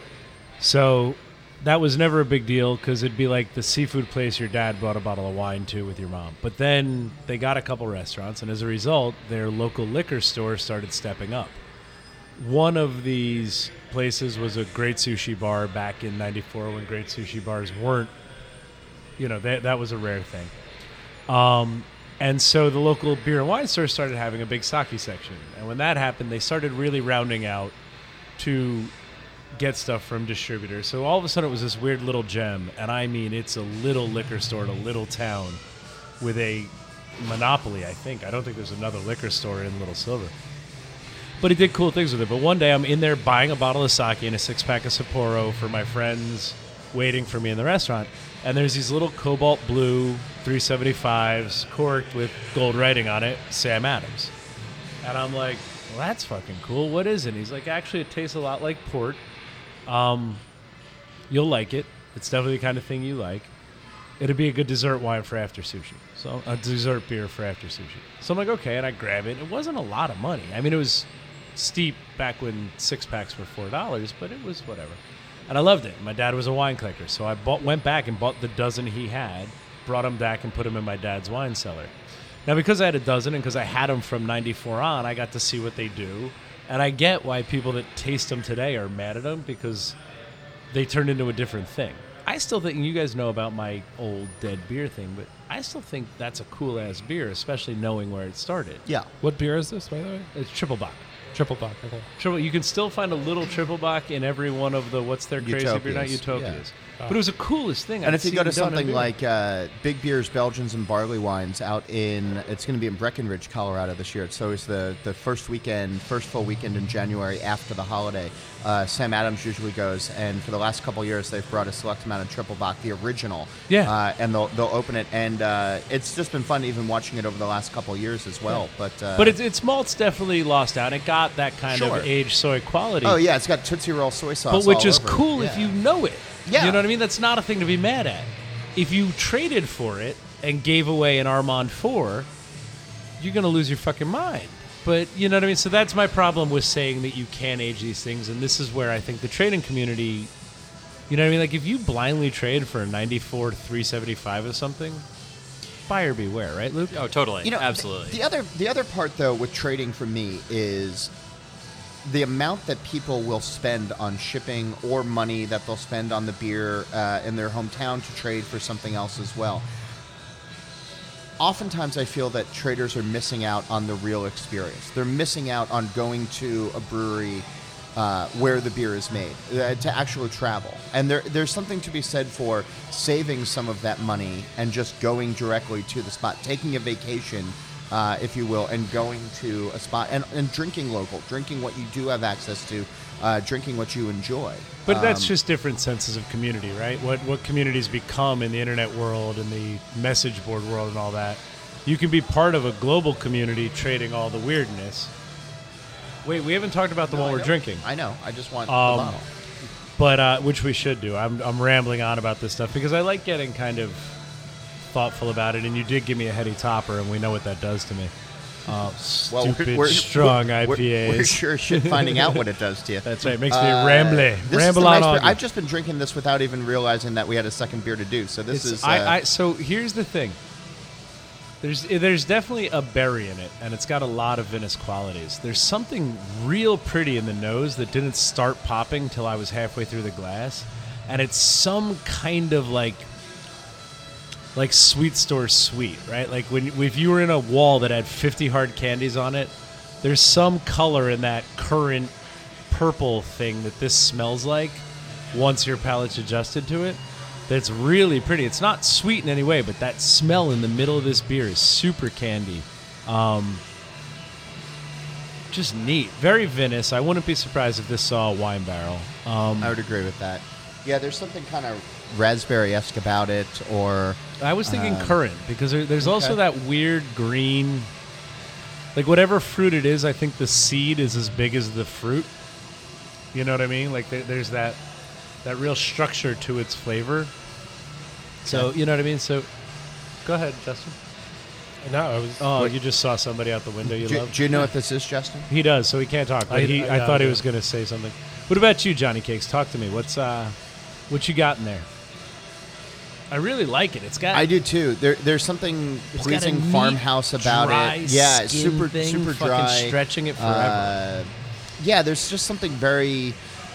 So that was never a big deal because it'd be like the seafood place your dad brought a bottle of wine to with your mom. But then they got a couple restaurants, and as a result, their local liquor store started stepping up. One of these places was a great sushi bar back in ninety-four when great sushi bars weren't, you know, that, that was a rare thing. Um, and so the local beer and wine store started having a big sake section. And when that happened, they started really rounding out to get stuff from distributors. So all of a sudden it was this weird little gem. And I mean, it's a little liquor store in a little town with a monopoly, I think. I don't think there's another liquor store in Little Silver. But he did cool things with it. But one day I'm in there buying a bottle of sake and a six-pack of Sapporo for my friends waiting for me in the restaurant. And there's these little cobalt blue three seventy-fives corked with gold writing on it, Sam Adams. And I'm like, well, that's fucking cool. What is it? And he's like, actually, it tastes a lot like port. Um, you'll like it. It's definitely the kind of thing you like. It'd be a good dessert wine for after sushi. So a dessert beer for after sushi. So I'm like, okay, and I grab it. It wasn't a lot of money. I mean, it was steep back when six packs were four dollars, but it was whatever. And I loved it. My dad was a wine collector, so I bought, went back and bought the dozen he had, brought them back and put them in my dad's wine cellar. Now, because I had a dozen and because I had them from ninety-four on, I got to see what they do. And I get why people that taste them today are mad at them because they turned into a different thing. I still think, and you guys know about my old dead beer thing, but I still think that's a cool-ass beer, especially knowing where it started. Yeah. What beer is this, by the way? It's Triple Bock. Triple Bock. Okay. Triple, you can still find a little Triple Bock in every one of the, what's their crazy beer? Not Utopias, Utopias. yeah. But it was the coolest thing. And I'd if you seen go to done in something beer. like uh, Big Beers, Belgians, and Barley Wines out in, it's going to be in Breckenridge, Colorado this year. So it's the, the first weekend, first full weekend in January after the holiday. Uh, Sam Adams usually goes, and for the last couple of years, they've brought a select amount of Triple Bock, the original. Yeah. Uh, and they'll they'll open it, and uh, it's just been fun even watching it over the last couple of years as well. But uh, But it's, its malt's definitely lost out. It got got that kind Sure. of aged soy quality. Oh yeah, it's got Tootsie Roll soy sauce. But which all is over it. cool if Yeah. you know it. Yeah. You know what I mean? That's not a thing to be mad at. If you traded for it and gave away an Armand four, you're going to lose your fucking mind. But, you know what I mean? So that's my problem with saying that you can't age these things. And this is where I think the trading community, you know what I mean? Like, if you blindly trade for a ninety-four three seventy-five or something, buyer beware, right, Luke? Oh, totally. You know, Absolutely. The, the other the other part though with trading for me is the amount that people will spend on shipping or money that they'll spend on the beer uh, in their hometown to trade for something else as well. Oftentimes I feel that traders are missing out on the real experience. They're missing out on going to a brewery uh, where the beer is made, uh, to actually travel. And there, there's something to be said for saving some of that money and just going directly to the spot, taking a vacation, uh, if you will, and going to a spot and, and drinking local, drinking what you do have access to, uh, drinking what you enjoy. But that's Um, just different senses of community, right? What what communities become in the internet world and the message board world and all that. You can be part of a global community trading all the weirdness. Wait, we haven't talked about the No, one I we're know. drinking, I know. I just want Um, the bottle. but uh, which we should do. I'm I'm rambling on about this stuff because I like getting kind of thoughtful about it. And you did give me a heady topper, and we know what that does to me. Uh, Well, stupid, strong we're, I P As. We're sure shit finding out what it does to you. That's right. It makes me Uh, rambly. this is Ramble the on nice on. beer. I've just been drinking this without even realizing that we had a second beer to do. So this It's- is. Uh, I, I, so here's the thing. There's there's definitely a berry in it, and it's got a lot of vinous qualities. There's something real pretty in the nose that didn't start popping till I was halfway through the glass, and it's some kind of like like sweet store sweet, right? Like when if you were in a wall that had fifty hard candies on it, there's some color in that current purple thing that this smells like once your palate's adjusted to it. That's really pretty. It's not sweet in any way, but that smell in the middle of this beer is super candy. Um, just neat. Very vinous. I wouldn't be surprised if this saw a wine barrel. Um, I would agree with that. Yeah, there's something kind of raspberry-esque about it, or I was thinking Um, currant because there, there's also okay. that weird green, like whatever fruit it is. I think the seed is as big as the fruit. You know what I mean? Like there, there's that that real structure to its flavor. So Okay. you know what I mean. So go ahead, Justin. No, I was. Oh, What- you just saw somebody out the window you do, love. do you know what this is, Justin? He does, so he can't talk. But I- he, I- I, yeah, thought I he do. was going to say something. What about you, Johnny Cakes? Talk to me. What's uh, what you got in there? I really like it. It's got. I do too. There, there's something It's got a pleasing neat, farmhouse about dry it. Yeah, it's skin super, thing, super fucking dry. stretching it forever. Uh, yeah, there's just something very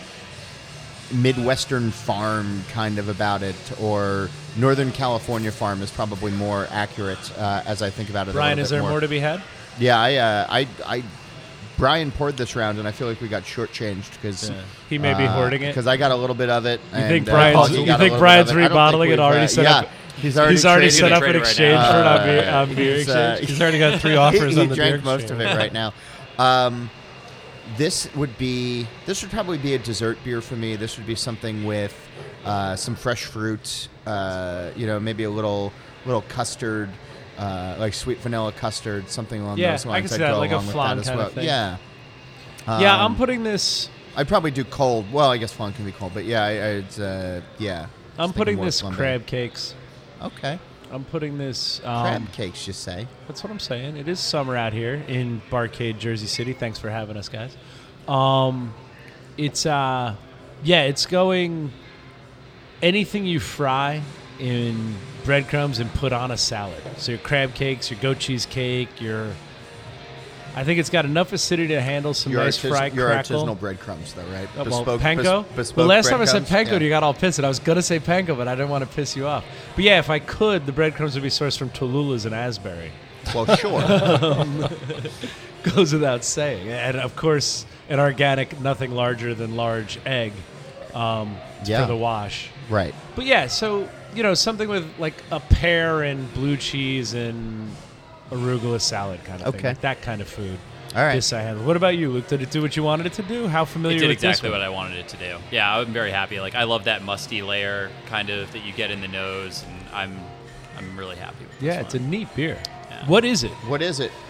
Midwestern farm kind of about it, or Northern California farm is probably more accurate uh, as I think about it. a Brian, little is bit there more. more to be had? Yeah, I, uh, I, I, Brian poured this round, and I feel like we got shortchanged because Yeah. He may be hoarding it. because I got a little bit of it. You think and, uh, Brian's- Paul, you got a think little bit Brian's of it. I don't think rebottling it we've, already uh, set yeah, up- He's already, He's already traded set it. up an trade it right exchange now. for an on Uh, beer, on beer he's, uh, exchange. He's already got three offers he on the drank beer most of it exchange. right now. Um, this would be this would probably be a dessert beer for me. This would be something with uh, some fresh fruit, uh, you know, maybe a little little custard, uh, like sweet vanilla custard, something along Yeah, those I lines. can see I'd that, go like a along with flan that as kind of well. thing. Yeah. yeah, I'm Um, putting this. I'd probably do cold. Well, I guess flan can be cold, but yeah, I, I'd uh, yeah. I'm Just putting thinking more this flan crab cakes. beer. Okay. I'm putting this. Um, Crab cakes, you say? That's what I'm saying. It is summer out here in Barcade, Jersey City. Thanks for having us, guys. Um, it's uh, yeah, it's going anything you fry in breadcrumbs and put on a salad. So your crab cakes, your goat cheese cake, your. I think it's got enough acidity to handle some Your, nice artis- fried your crackle. artisanal breadcrumbs, though, right? Uh, well, Bespoke- panko. bes- bespoke the last time I said breadcrumbs? panko, Yeah. you got all pissed, and I was gonna say panko, but I didn't want to piss you off. But yeah, if I could, the breadcrumbs would be sourced from Tallulah's in Asbury. Well, sure. Goes without saying, and of course, an organic, nothing larger than large egg um, Yeah. for the wash. Right. But yeah, so you know, something with like a pear and blue cheese and arugula salad kind of thing, Okay. like that kind of food. All right. This I have. What about you, Luke? Did it do what you wanted it to do? How familiar It did with exactly this one? what I wanted it to do. Yeah, I'm very happy. Like I love that musty layer kind of that you get in the nose, and I'm I'm really happy with Yeah, this it's a one. neat beer. Yeah. What is it? What is it?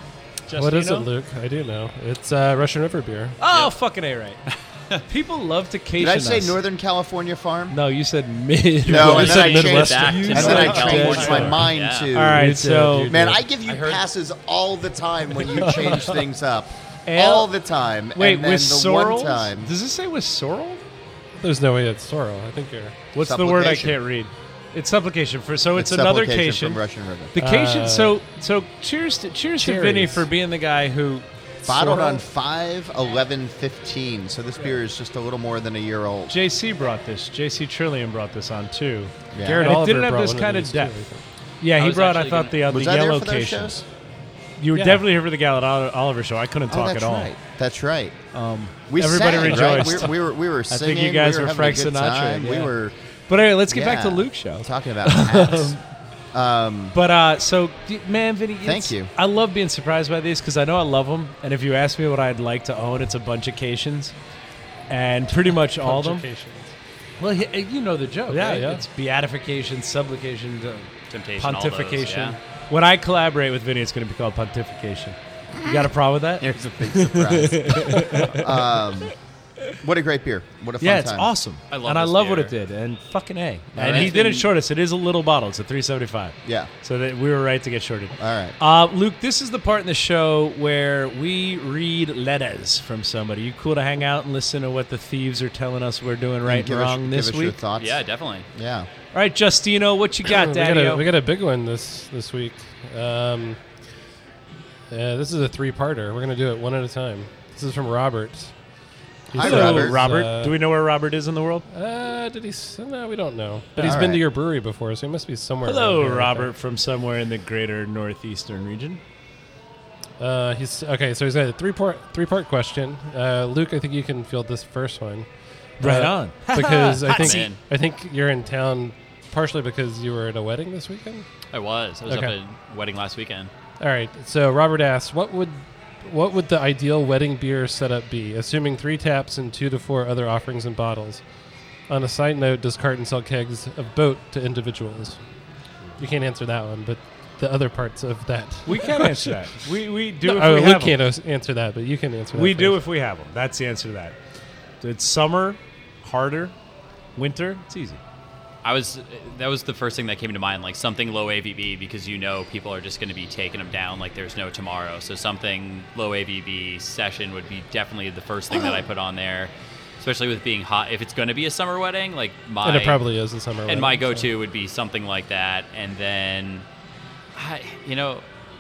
What is it, Justino? Luke? I do know. It's uh, Russian River beer. Oh, fucking A right. People love to cation Did I say us. Northern California Farm? No, you said mid. No, You and said then I changed Midwest. back to You And said then I Northern changed California. my mind Yeah. to. All right, You did, so you Man, did. I give you I heard- passes all the time when you change things up. Ale- all the time. wait, and then with the sorrel? one time. Does it say with sorrel? There's no way it's sorrel. I think you're. What's the word I Supplication. can't read? It's supplication for. So it's, It's another supplication cation. from Russian River. The cation. Uh, so so cheers to cheers to Vinny cherries. for being the guy who Bottled sorrel- on five eleven fifteen. So this beer is just a little more than a year old. J C brought this. J C Trillium brought this on too. Yeah. Garrett And it Oliver didn't have brought this one kind of these depth. too, I think. Yeah, I he was brought. I actually thought the uh, the Was I there yellow for those cation. shows? You were Yeah. definitely here for the Gallant Oli- Oliver show. I couldn't Oh, talk that's at all. right. That's right. Um, We everybody sang, rejoiced. Right? We, we were we were think singing. you guys we were were Frank having a good Sinatra, time. We yeah. were But anyway, let's get back to yeah, Luke's show. talking about hats. um, But uh, so d- man, Vinny, it's- Thank you. I love being surprised by these because I know I love them. And if you ask me what I'd like to own, it's a bunch of cations, and pretty much all of them. Conjugations. Well, he- you know the joke, Yeah, right? yeah. It's beatification, supplication, uh, Temptation, all those, pontification. yeah. When I collaborate with Vinny, it's going to be called pontification. You got a problem with that? here's a big surprise. um, what a great beer! What a fun Yeah, it's time. awesome. I love and I this love what beer. it did. And fucking A. All And right. he didn't Been- short us. It is a little bottle. It's a three seventy-five. Yeah. So that we were right to get shorted. All right. Uh, Luke, this is the part in the show where we read letters from somebody. You cool to hang out and listen to what the thieves are telling us we're doing right and give wrong us, this give us your week? thoughts. Yeah, definitely. Yeah. All right, Justino, what you got, we, got Daddy? a, we got a big one this this week. Um, uh, this is a three-parter. We're gonna do it one at a time. This is from Robert. He Hi, says, Robert. Robert. uh, Do we know where Robert is in the world? Uh, did he? s- No, we don't know. But he's All been to right. your brewery before, so he must be somewhere. Hello, around here, I Robert, think. from somewhere in the greater northeastern region. Uh, he's okay. So he's got a three-part three-part question. Uh, Luke, I think you can field this first one. Right Uh, on. because I Hot think seat. I think you're in town partially because you were at a wedding this weekend. I was. I was Okay. up at a wedding last weekend. All right. So Robert asks, what would what would the ideal wedding beer setup be, assuming three taps and two to four other offerings and bottles? On a side note, does Carton sell kegs of boat to individuals? You can't answer that one, but the other parts of that. We can answer that. We we do No, if oh, we Luke have 'em. can't os- answer that, but you can answer that. We do first. if we have them. That's the answer to that. It's summer, harder, winter. It's easy. I was. That was the first thing that came to mind, like something low A V B, because you know people are just going to be taking them down like there's no tomorrow. So something low A V B session would be definitely the first thing that I put on there, especially with being hot. If it's going to be a summer wedding, like my And it probably is a summer wedding. and my so. go-to would be something like that. And then, I, you know,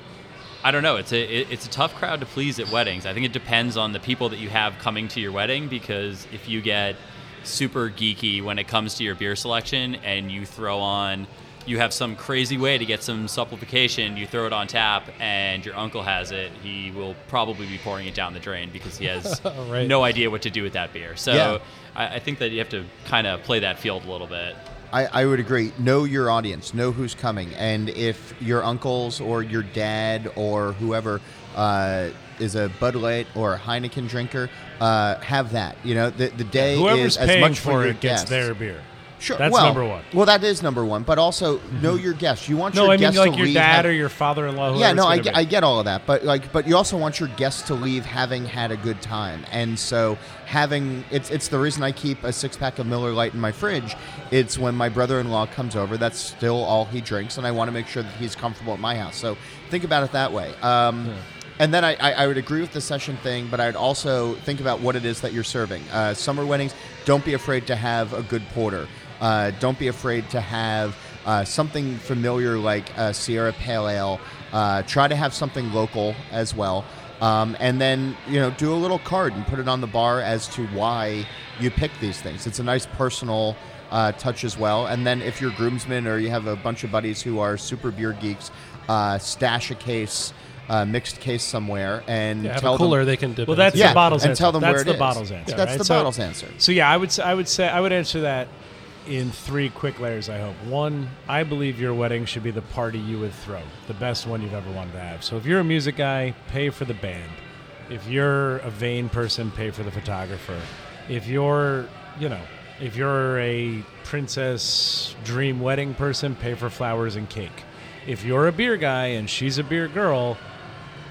I don't know. It's a it, it's a tough crowd to please at weddings. I think it depends on the people that you have coming to your wedding, because if you get super geeky when it comes to your beer selection and you throw on you have some crazy way to get some supplication, you throw it on tap and your uncle has it, he will probably be pouring it down the drain because he has Right. no idea what to do with that beer. So Yeah. I, I think that you have to kind of play that field a little bit. I, I would agree. Know your audience. Know who's coming. And if your uncles or your dad or whoever uh, is a Bud Light or a Heineken drinker, uh, have that. You know, the, the day Whoever's is as paying much for for your it gets guests. their beer. Sure. That's well, number one. Well, that is number one. But also, know your guests. You want No, your I mean guests like to your leave dad have- or your father-in-law. Yeah, no, I whoever it's get, gonna I be. get all of that, but like, but you also want your guests to leave having had a good time, and so having it's it's the reason I keep a six pack of Miller Lite in my fridge. It's when my brother-in-law comes over, that's still all he drinks, and I want to make sure that he's comfortable at my house. So think about it that way. Um, And then I, I, I would agree with the session thing, but I'd also think about what it is that you're serving. Uh, summer weddings, don't be afraid to have a good porter. Uh, don't be afraid to have uh, something familiar like uh, Sierra Pale Ale. Uh, try to have something local as well. Um, and then, you know, do a little card and put it on the bar as to why you pick these things. It's a nice personal uh, touch as well. And then if you're groomsmen or you have a bunch of buddies who are super beer geeks, uh, stash a case, uh, mixed case somewhere, and Yeah, have tell a cooler them. they can dip Well, into. that's Yeah, the bottles and answer. tell them that's where it the is. bottles answer. That's right? the So- bottles answer. So yeah, I would s- I would say I would answer that in three quick layers. I hope. One, I believe your wedding should be the party you would throw, the best one you've ever wanted to have. So if you're a music guy, pay for the band. If you're a vain person, pay for the photographer. If you're, you know, if you're a princess dream wedding person, pay for flowers and cake. If you're a beer guy and she's a beer girl,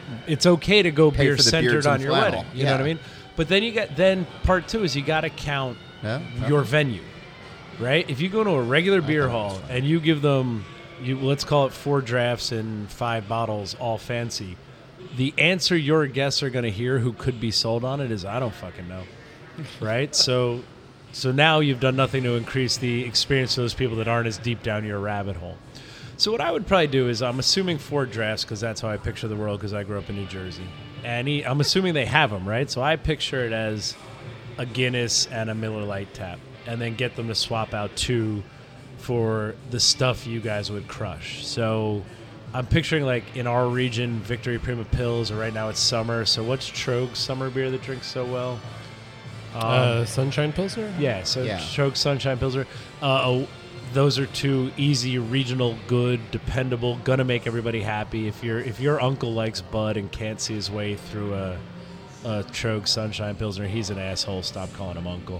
it's okay to go Pay beer for the centered beards on and your flannel. wedding. You know what I Yeah. mean? But then you got then part two is you got to count Yeah, your venue, right? If you go to a regular beer thought it hall was fun. and you give them, you let's call it four drafts and five bottles, all fancy. The answer your guests are going to hear who could be sold on it is I don't fucking know, right? So, so now you've done nothing to increase the experience of those people that aren't as deep down your rabbit hole. So what I would probably do is I'm assuming four drafts because that's how I picture the world because I grew up in New Jersey, and he, I'm assuming they have them, right? So I picture it as a Guinness and a Miller Lite tap, and then get them to swap out two for the stuff you guys would crush. So I'm picturing like in our region, Victory Prima Pills, or right now it's summer. So what's Trogue's summer beer that drinks so well? Um, Uh, Sunshine Pilsner? yeah, so Yeah. Trogue Sunshine Pilsner. Uh, oh, those are two easy, regional, good, dependable, gonna make everybody happy. If your if your uncle likes Bud and can't see his way through a, a Trogue Sunshine Pilsner, he's an asshole. Stop calling him uncle.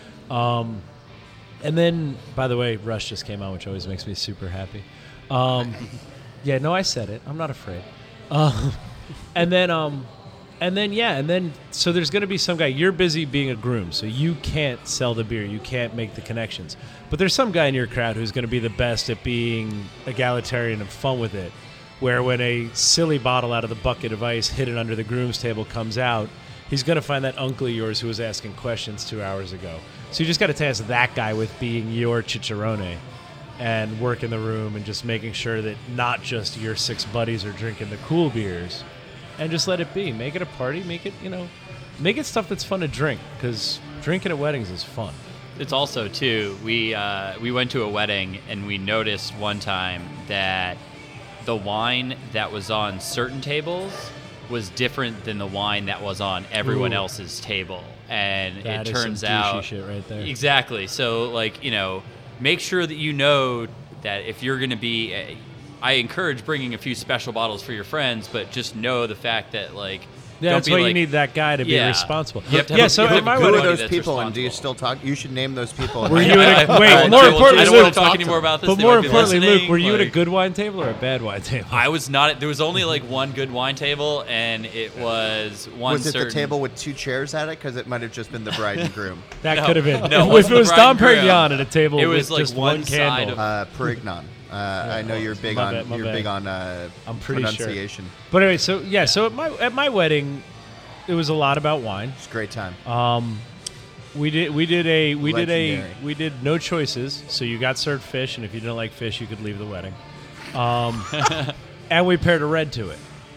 Um, and then, by the way, Rush just came out, which always makes me super happy. Um, yeah, no, I said it. I'm not afraid. Uh, and then, um, and then, yeah, and then, so there's going to be some guy. You're busy being a groom, so you can't sell the beer. You can't make the connections. But there's some guy in your crowd who's going to be the best at being egalitarian and fun with it, where when a silly bottle out of the bucket of ice hidden under the groom's table comes out, he's going to find that uncle of yours who was asking questions two hours ago. So you just got to task that guy with being your chicharrone and work in the room and just making sure that not just your six buddies are drinking the cool beers, and just let it be. Make it a party. Make it, you know, make it stuff that's fun to drink, because drinking at weddings is fun. It's also too. We uh, we went to a wedding and we noticed one time that the wine that was on certain tables was different than the wine that was on everyone Ooh. else's table, and That it is turns some douchey out shit right there. exactly. So like you know, make sure that you know that if you're going to be. A, I encourage bringing a few special bottles for your friends, but just know the fact that like. Yeah, don't that's be why you like- need that guy to be Yeah. responsible. You have to have yeah, a- so you have at to my have a Who good are wedding, buddy those that's people, and do you responsible. still talk? You should name those people. Were you at a, I- wait, I- more I- importantly, I don't Luke, want to talk anymore about this. but They more might be importantly, Luke, listening, were you at a like- good wine table or a bad wine table? I was not. There was only like one good wine table, and it was one. Was it certain, the table with two chairs at it? Because it might have just been the bride and groom. That No, could have been. no, it if wasn't it the was bride Dom and groom. Perignon at a table It was with like just one one side candle. of- Uh, Perignon. Uh, I know you're big My on bad, my you're bad. big on uh, I'm pretty sure. pronunciation. But anyway, so yeah, so at my at my wedding, it was a lot about wine. It's a great time. Um, we did we did a we did a Legendary. we did no choices. So you got served fish, and if you didn't like fish, you could leave the wedding. Um, and we paired a red to it.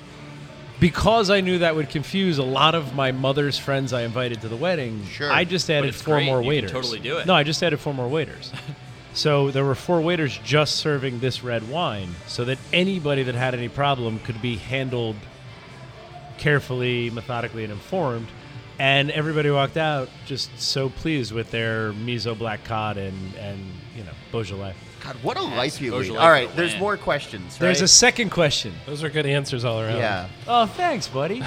Because I knew that would confuse a lot of my mother's friends I invited to the wedding, Sure. I just But added it's four great. more You can waiters. totally do it. No, I just added four more waiters. So there were four waiters just serving this red wine, so that anybody that had any problem could be handled carefully, methodically, and informed. And everybody walked out just so pleased with their miso black cod and, and you know, Beaujolais. God, what a life you lead. Beaujolais All right, for the there's win. more questions. There's a right? second question. Those are good answers all around. yeah. Oh, thanks, buddy.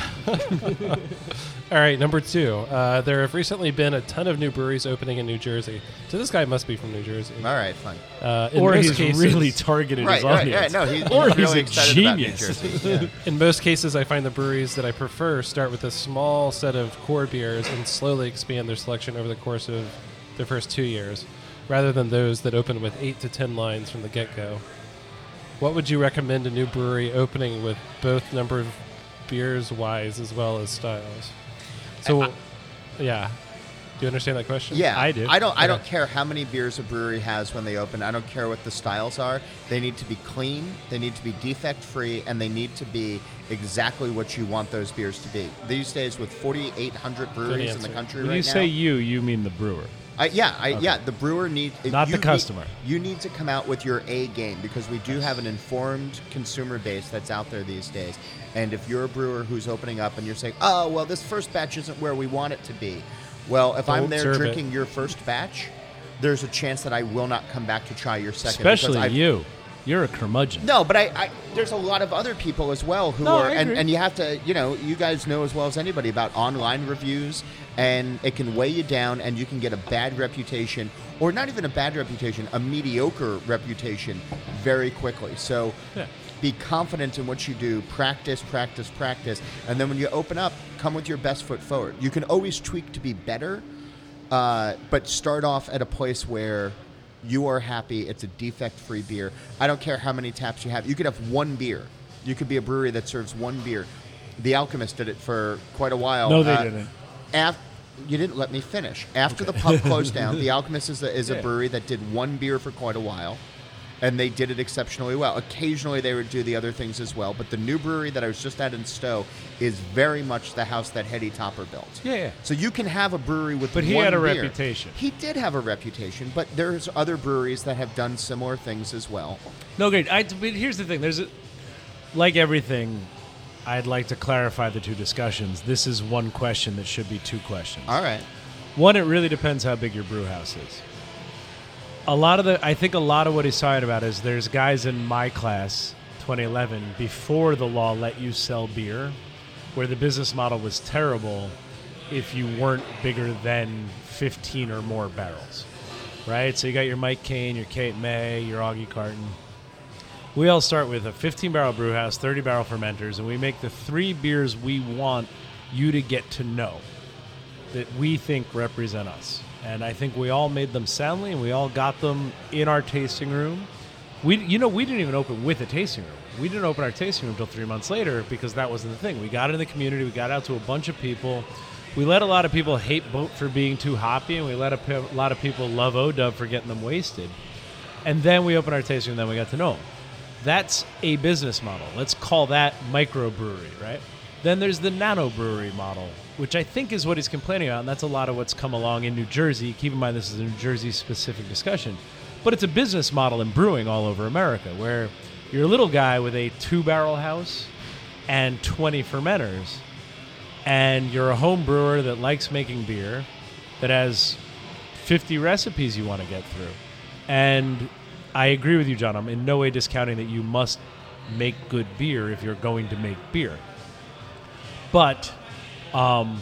All right, number two. Uh, there have recently been a ton of new breweries opening in New Jersey. So this guy must be from New Jersey. All right, fine. Uh, in Or most he's cases- really targeted Right, his right, audience. yeah. No, he's, Or he's he's really a excited genius. about New Jersey. Yeah. In most cases, I find the breweries that I prefer start with a small set of core beers and slowly expand their selection over the course of their first two years, rather than those that open with eight to ten lines from the get-go. What would you recommend a new brewery opening with both number of beers wise as well as styles? So, yeah. Do you understand that question? Yeah, I do. I don't. I Okay. don't care how many beers a brewery has when they open. I don't care what the styles are. They need to be clean. They need to be defect free, and they need to be exactly what you want those beers to be. These days, with forty-eight hundred breweries in the answer. country When right you now. say you, you mean the brewer. I, yeah, I, yeah. The brewer needs Not you the need- customer. you need to come out with your A game, because we do have an informed consumer base that's out there these days. And if you're a brewer who's opening up and you're saying, "Oh, well, this first batch isn't where we want it to be," well, if I'm Don't there serve drinking it. your first batch, there's a chance that I will not come back to try your second. because Especially I've- you. You're a curmudgeon. No, but I, I there's a lot of other people as well who No, are, I and, agree. and you have to, you know, you guys know as well as anybody about online reviews, and it can weigh you down, and you can get a bad reputation, or not even a bad reputation, a mediocre reputation very quickly. So, Yeah. be confident in what you do, practice, practice, practice, and then when you open up, come with your best foot forward. You can always tweak to be better, uh, but start off at a place where you are happy. It's a defect-free beer. I don't care how many taps you have. You could have one beer. You could be a brewery that serves one beer. The Alchemist did it for quite a while. No, they uh, didn't. Af- you didn't let me finish. After the pub closed down, the Alchemist is a, is Yeah. a brewery that did one beer for quite a while, and they did it exceptionally well. Occasionally, they would do the other things as well, but the new brewery that I was just at in Stowe is very much the house that Hetty Topper built. Yeah, yeah. So you can have a brewery with But he one had a beer. reputation. He did have a reputation, but there's other breweries that have done similar things as well. No, great. I, but here's the thing. There's a, like everything, I'd like to clarify the two discussions. This is one question that should be two questions. All right. One, it really depends how big your brew house is. A lot of the, I think a lot of what he's talking about is there's guys in my class, twenty eleven, before the law let you sell beer, where the business model was terrible if you weren't bigger than fifteen or more barrels, right? So you got your Mike Kane, your Kate May, your Augie Carton. We all start with a fifteen barrel brew house, thirty barrel fermenters, and we make the three beers we want you to get to know that we think represent us. And I think we all made them soundly, and we all got them in our tasting room. We, you know, we didn't even open with a tasting room. We didn't open our tasting room until three months later because that wasn't the thing. We got in the community. We got out to a bunch of people. We let a lot of people hate Boat for being too hoppy, and we let a, pe- a lot of people love O-Dub for getting them wasted. And then we opened our tasting room, and then we got to know them. That's a business model. Let's call that microbrewery, right? Then there's the nano brewery model, which I think is what he's complaining about, and that's a lot of what's come along in New Jersey. Keep in mind this is a New Jersey-specific discussion. But it's a business model in brewing all over America, where you're a little guy with a two-barrel house and twenty fermenters, and you're a home brewer that likes making beer, that has fifty recipes you want to get through. And I agree with you, John. I'm in no way discounting that you must make good beer if you're going to make beer. But um,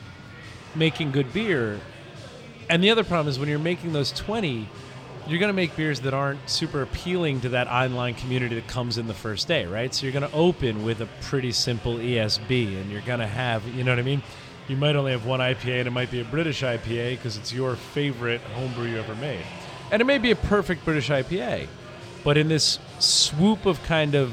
making good beer, and the other problem is when you're making those twenty, you're going to make beers that aren't super appealing to that online community that comes in the first day, right? So you're going to open with a pretty simple E S B, and you're going to have, you know what I mean? You might only have one I P A, and it might be a British I P A because it's your favorite homebrew you ever made. And it may be a perfect British I P A, but in this swoop of kind of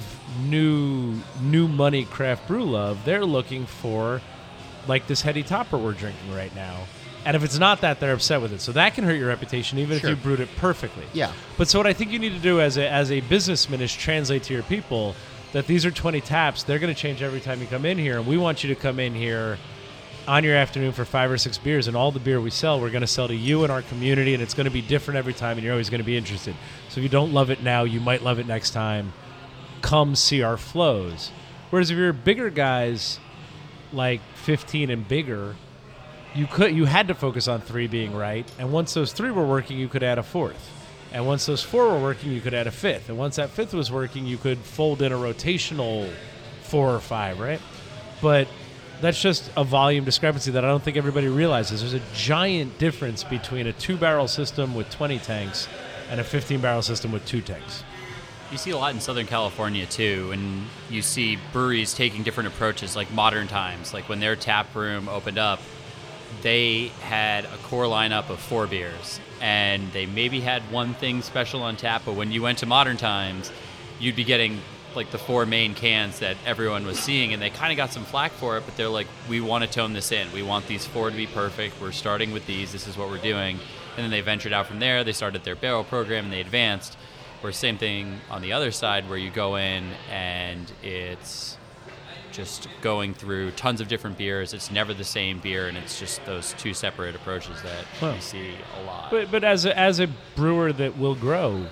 new new money craft brew love, they're looking for like this Hetty Topper we're drinking right now. And if it's not that, they're upset with it. So that can hurt your reputation, even Sure. if you brewed it perfectly. Yeah. But so what I think you need to do as a as a businessman is translate to your people that these are twenty taps. They're going to change every time you come in here, and we want you to come in here on your afternoon for five or six beers, and all the beer we sell, we're going to sell to you and our community, and it's going to be different every time, and you're always going to be interested. So if you don't love it now, you might love it next time. Come see our flows. Whereas if you're bigger guys, like fifteen and bigger, you could you had to focus on three being right, and once those three were working, you could add a fourth. And once those four were working, you could add a fifth. And once that fifth was working, you could fold in a rotational four or five, right? But that's just a volume discrepancy that I don't think everybody realizes. There's a giant difference between a two-barrel system with twenty tanks and a fifteen-barrel system with two tanks. You see a lot in Southern California too, and you see breweries taking different approaches, like Modern Times. Like when their tap room opened up, they had a core lineup of four beers, and they maybe had one thing special on tap, but when you went to Modern Times, you'd be getting like the four main cans that everyone was seeing, and they kind of got some flack for it, but they're like, we want to tone this in. We want these four to be perfect. We're starting with these. This is what we're doing. And then they ventured out from there. They started their barrel program, and they advanced. Or same thing on the other side, where you go in and it's just going through tons of different beers. It's never the same beer, and it's just those two separate approaches that Well, you see a lot. But but as a, as a brewer that will grow,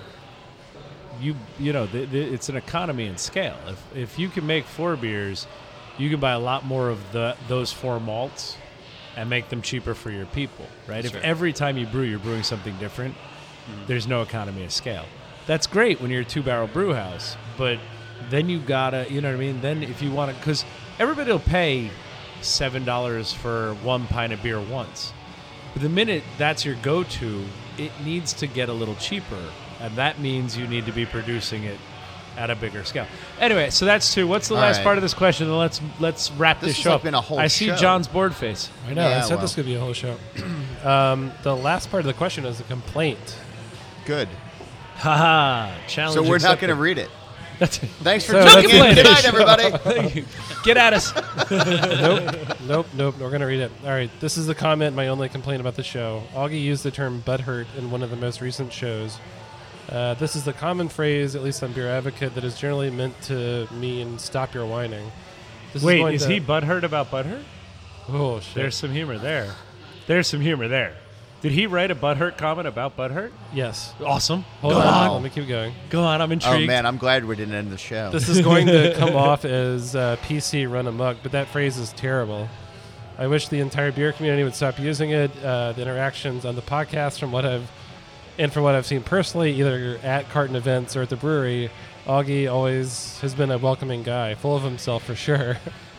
you you know the, the, it's an economy and scale. If if you can make four beers, you can buy a lot more of the those four malts and make them cheaper for your people, right? Sure. If every time you brew, you're brewing something different, mm-hmm. there's no economy of scale. That's great when you're a two-barrel brew house, but then you gotta, you know what I mean? Then if you want to, because everybody will pay seven dollars for one pint of beer once. But the minute that's your go-to, it needs to get a little cheaper, and that means you need to be producing it at a bigger scale. Anyway, so that's two. What's the All last right. part of this question? Then let's let's wrap This this, has, show like, up. been a whole I see show. John's board face. I know. I Yeah, said well. this could be a whole show. um, the last part of the question is a complaint. Good. Haha. Challenge. So we're not accepted. going to read it. That's Thanks for So tuning that's in. it. Good night, everybody. Thank you. Get at us. nope, nope, nope. We're gonna read it. All right. This is the comment. My only complaint about the show. Augie used the term "butthurt" in one of the most recent shows. Uh, this is the common phrase, at least on Beer Advocate, that is generally meant to mean "stop your whining." This Wait, going is to- he butthurt about butthurt? Oh shit! There's some humor there. There's some humor there. Did he write a butthurt comment about butthurt? yes. Awesome. Hold Go on. on. Let me keep going. Go on. I'm Oh, intrigued. man, I'm glad we didn't end the show. This is going to come off as uh, P C run amok, but that phrase is terrible. I wish the entire beer community would stop using it. Uh, the interactions on the podcast, from what I've and from what I've seen personally, either at Carton events or at the brewery, Augie always has been a welcoming guy, full of himself for sure.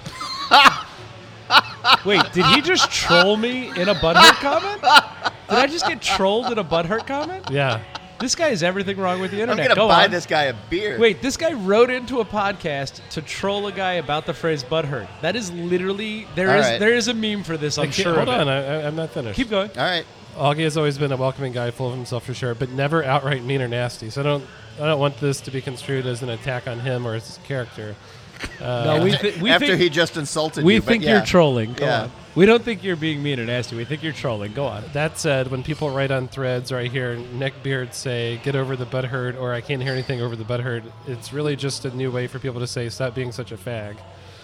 Wait, did he just troll me in a butthurt comment? Did I just get trolled in a butthurt comment? Yeah. This guy has everything wrong with the I'm internet. going to Go buy on. this guy a beer. Wait, this guy wrote into a podcast to troll a guy about the phrase butthurt. That is literally there All is right. there is a meme for this. I I'm can't- sure. Hold of on, it. I, I, I'm not finished. Keep going. All right. Augie has always been a welcoming guy, full of himself for sure, but never outright mean or nasty. So I don't, I don't want this to be construed as an attack on him or his character. Uh, No, we th- we After think, he just insulted we you. but think yeah. you're trolling. Go Yeah. on. We don't think you're being mean or nasty. We think you're trolling. Go on. That said, when people write on threads or I hear neckbeard say, get over the butthurt, or I can't hear anything over the butthurt, it's really just a new way for people to say, stop being such a fag,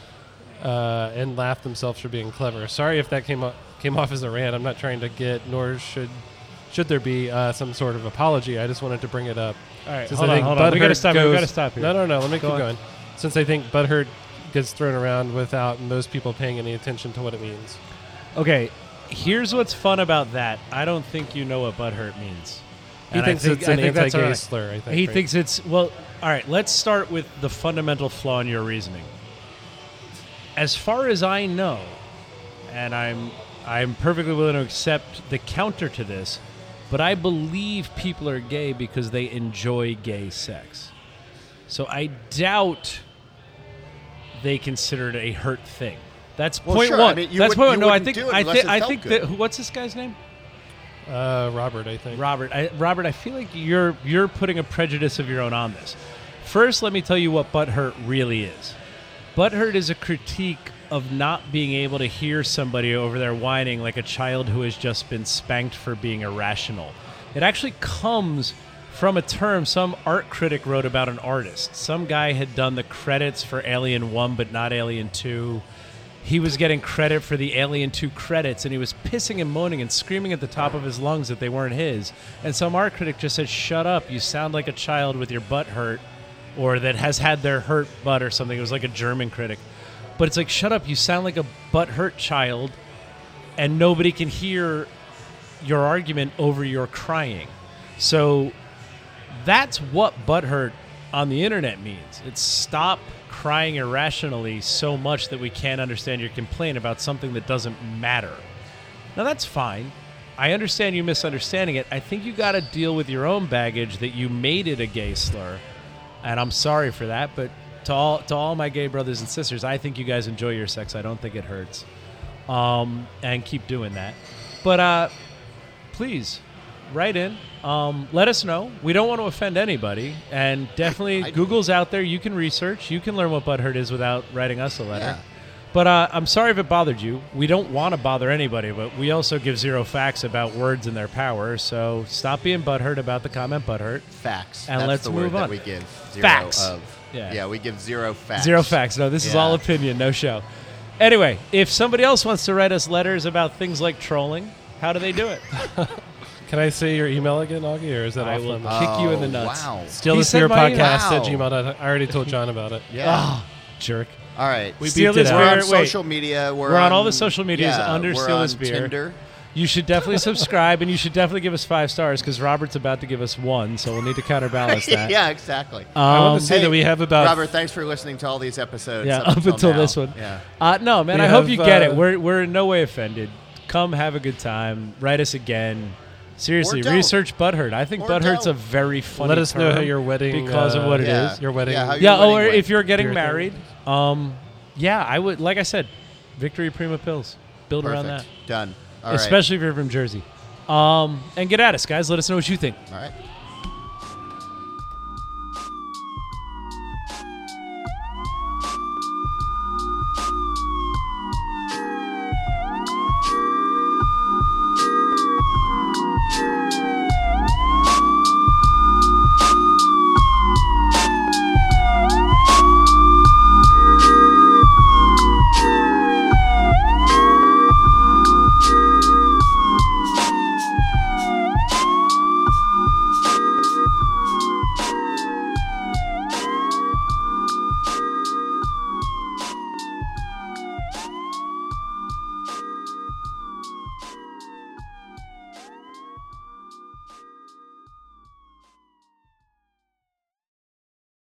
uh, and laugh themselves for being clever. Sorry if that came, up, came off as a rant. I'm not trying to get, nor should should there be uh, some sort of apology. I just wanted to bring it up. All right, Since hold I on, think hold on. We butthurt gotta stop here. We goes- gotta stop here. No, no, no. Let me Go keep on. going. Since I think butthurt gets thrown around without most people paying any attention to what it means. Okay, here's what's fun about that. I don't think you know what butthurt means. He And I thinks think- it's I an think that's anti-gay all right. slur, I think. He right? thinks it's well. All right, let's start with the fundamental flaw in your reasoning. As far as I know, and I'm I'm perfectly willing to accept the counter to this, but I believe people are gay because they enjoy gay sex. So I doubt they consider it a hurt thing. That's Well, point sure. one. I mean, you That's would- point you one. No, I wouldn't think do it I unless think it I felt think good. that what's this guy's name? Uh, Robert, I think. Robert, I, Robert, I feel like you're you're putting a prejudice of your own on this. First, let me tell you what butthurt really is. Butthurt is a critique of not being able to hear somebody over there whining like a child who has just been spanked for being irrational. It actually comes from a term some art critic wrote about an artist. Some guy had done the credits for Alien one but not Alien two. He was getting credit for the Alien two credits, and he was pissing and moaning and screaming at the top of his lungs that they weren't his. And some art critic just said, shut up, you sound like a child with your butt hurt, or that has had their hurt butt or something. It was like a German critic. But it's like, shut up, you sound like a butt-hurt child, and nobody can hear your argument over your crying. So that's what butthurt on the internet means. It's stop crying irrationally so much that we can't understand your complaint about something that doesn't matter. Now that's fine. I understand you misunderstanding it. I think you got to deal with your own baggage that you made it a gay slur, and I'm sorry for that. But to all to all my gay brothers and sisters, I think you guys enjoy your sex. I don't think it hurts, um, and keep doing that. But uh, please write in. Um, let us know. We don't want to offend anybody, and definitely I- Google's out there. You can research. You can learn what butthurt is without writing us a letter. Yeah. But uh, I'm sorry if it bothered you. We don't want to bother anybody, but we also give zero facts about words and their power. So stop being butthurt about the comment butthurt. Facts. And That's let's the move word on. that we give zero Facts. of. Yeah. Yeah, we give zero facts. Zero facts. No, this is Yeah. all opinion, no show. Anyway, if somebody else wants to write us letters about things like trolling, how do they do it? Can I say your email again, Augie, or is that I off will limits? kick you in the Oh, nuts. Wow. Steal He this said beer my- podcast at Wow. gmail dot com. I already told John about it. Yeah. Oh, jerk. All right. We Steal beeped it this out. We're on Wait, wait. social media. We're, We're on all the social medias yeah, under we're Steal on This Beer. Tinder. You should definitely subscribe, and you should definitely give us five stars because Robert's about to give us one, so we'll need to counterbalance that. yeah, exactly. I want Um, to say Hey, that we have about Robert, thanks for listening to all these episodes. Yeah, up, up until, until now. this one. Yeah. Uh, no, man, We I hope have, you get uh, it. We're, we're in no way offended. Come have a good time. Write us again. Seriously, Or don't. research butthurt. I think Or butthurt's a don't. very funny Let us know how term your wedding because of uh, what it Yeah. is. Your wedding. Yeah, how your Yeah, wedding or went. if you're getting Beer married, um, yeah, I would. Like I said, Victory Prima Pills. Build around that. Perfect. Done. All right. Especially if you're from Jersey. Um, and get at us, guys. Let us know what you think. All right.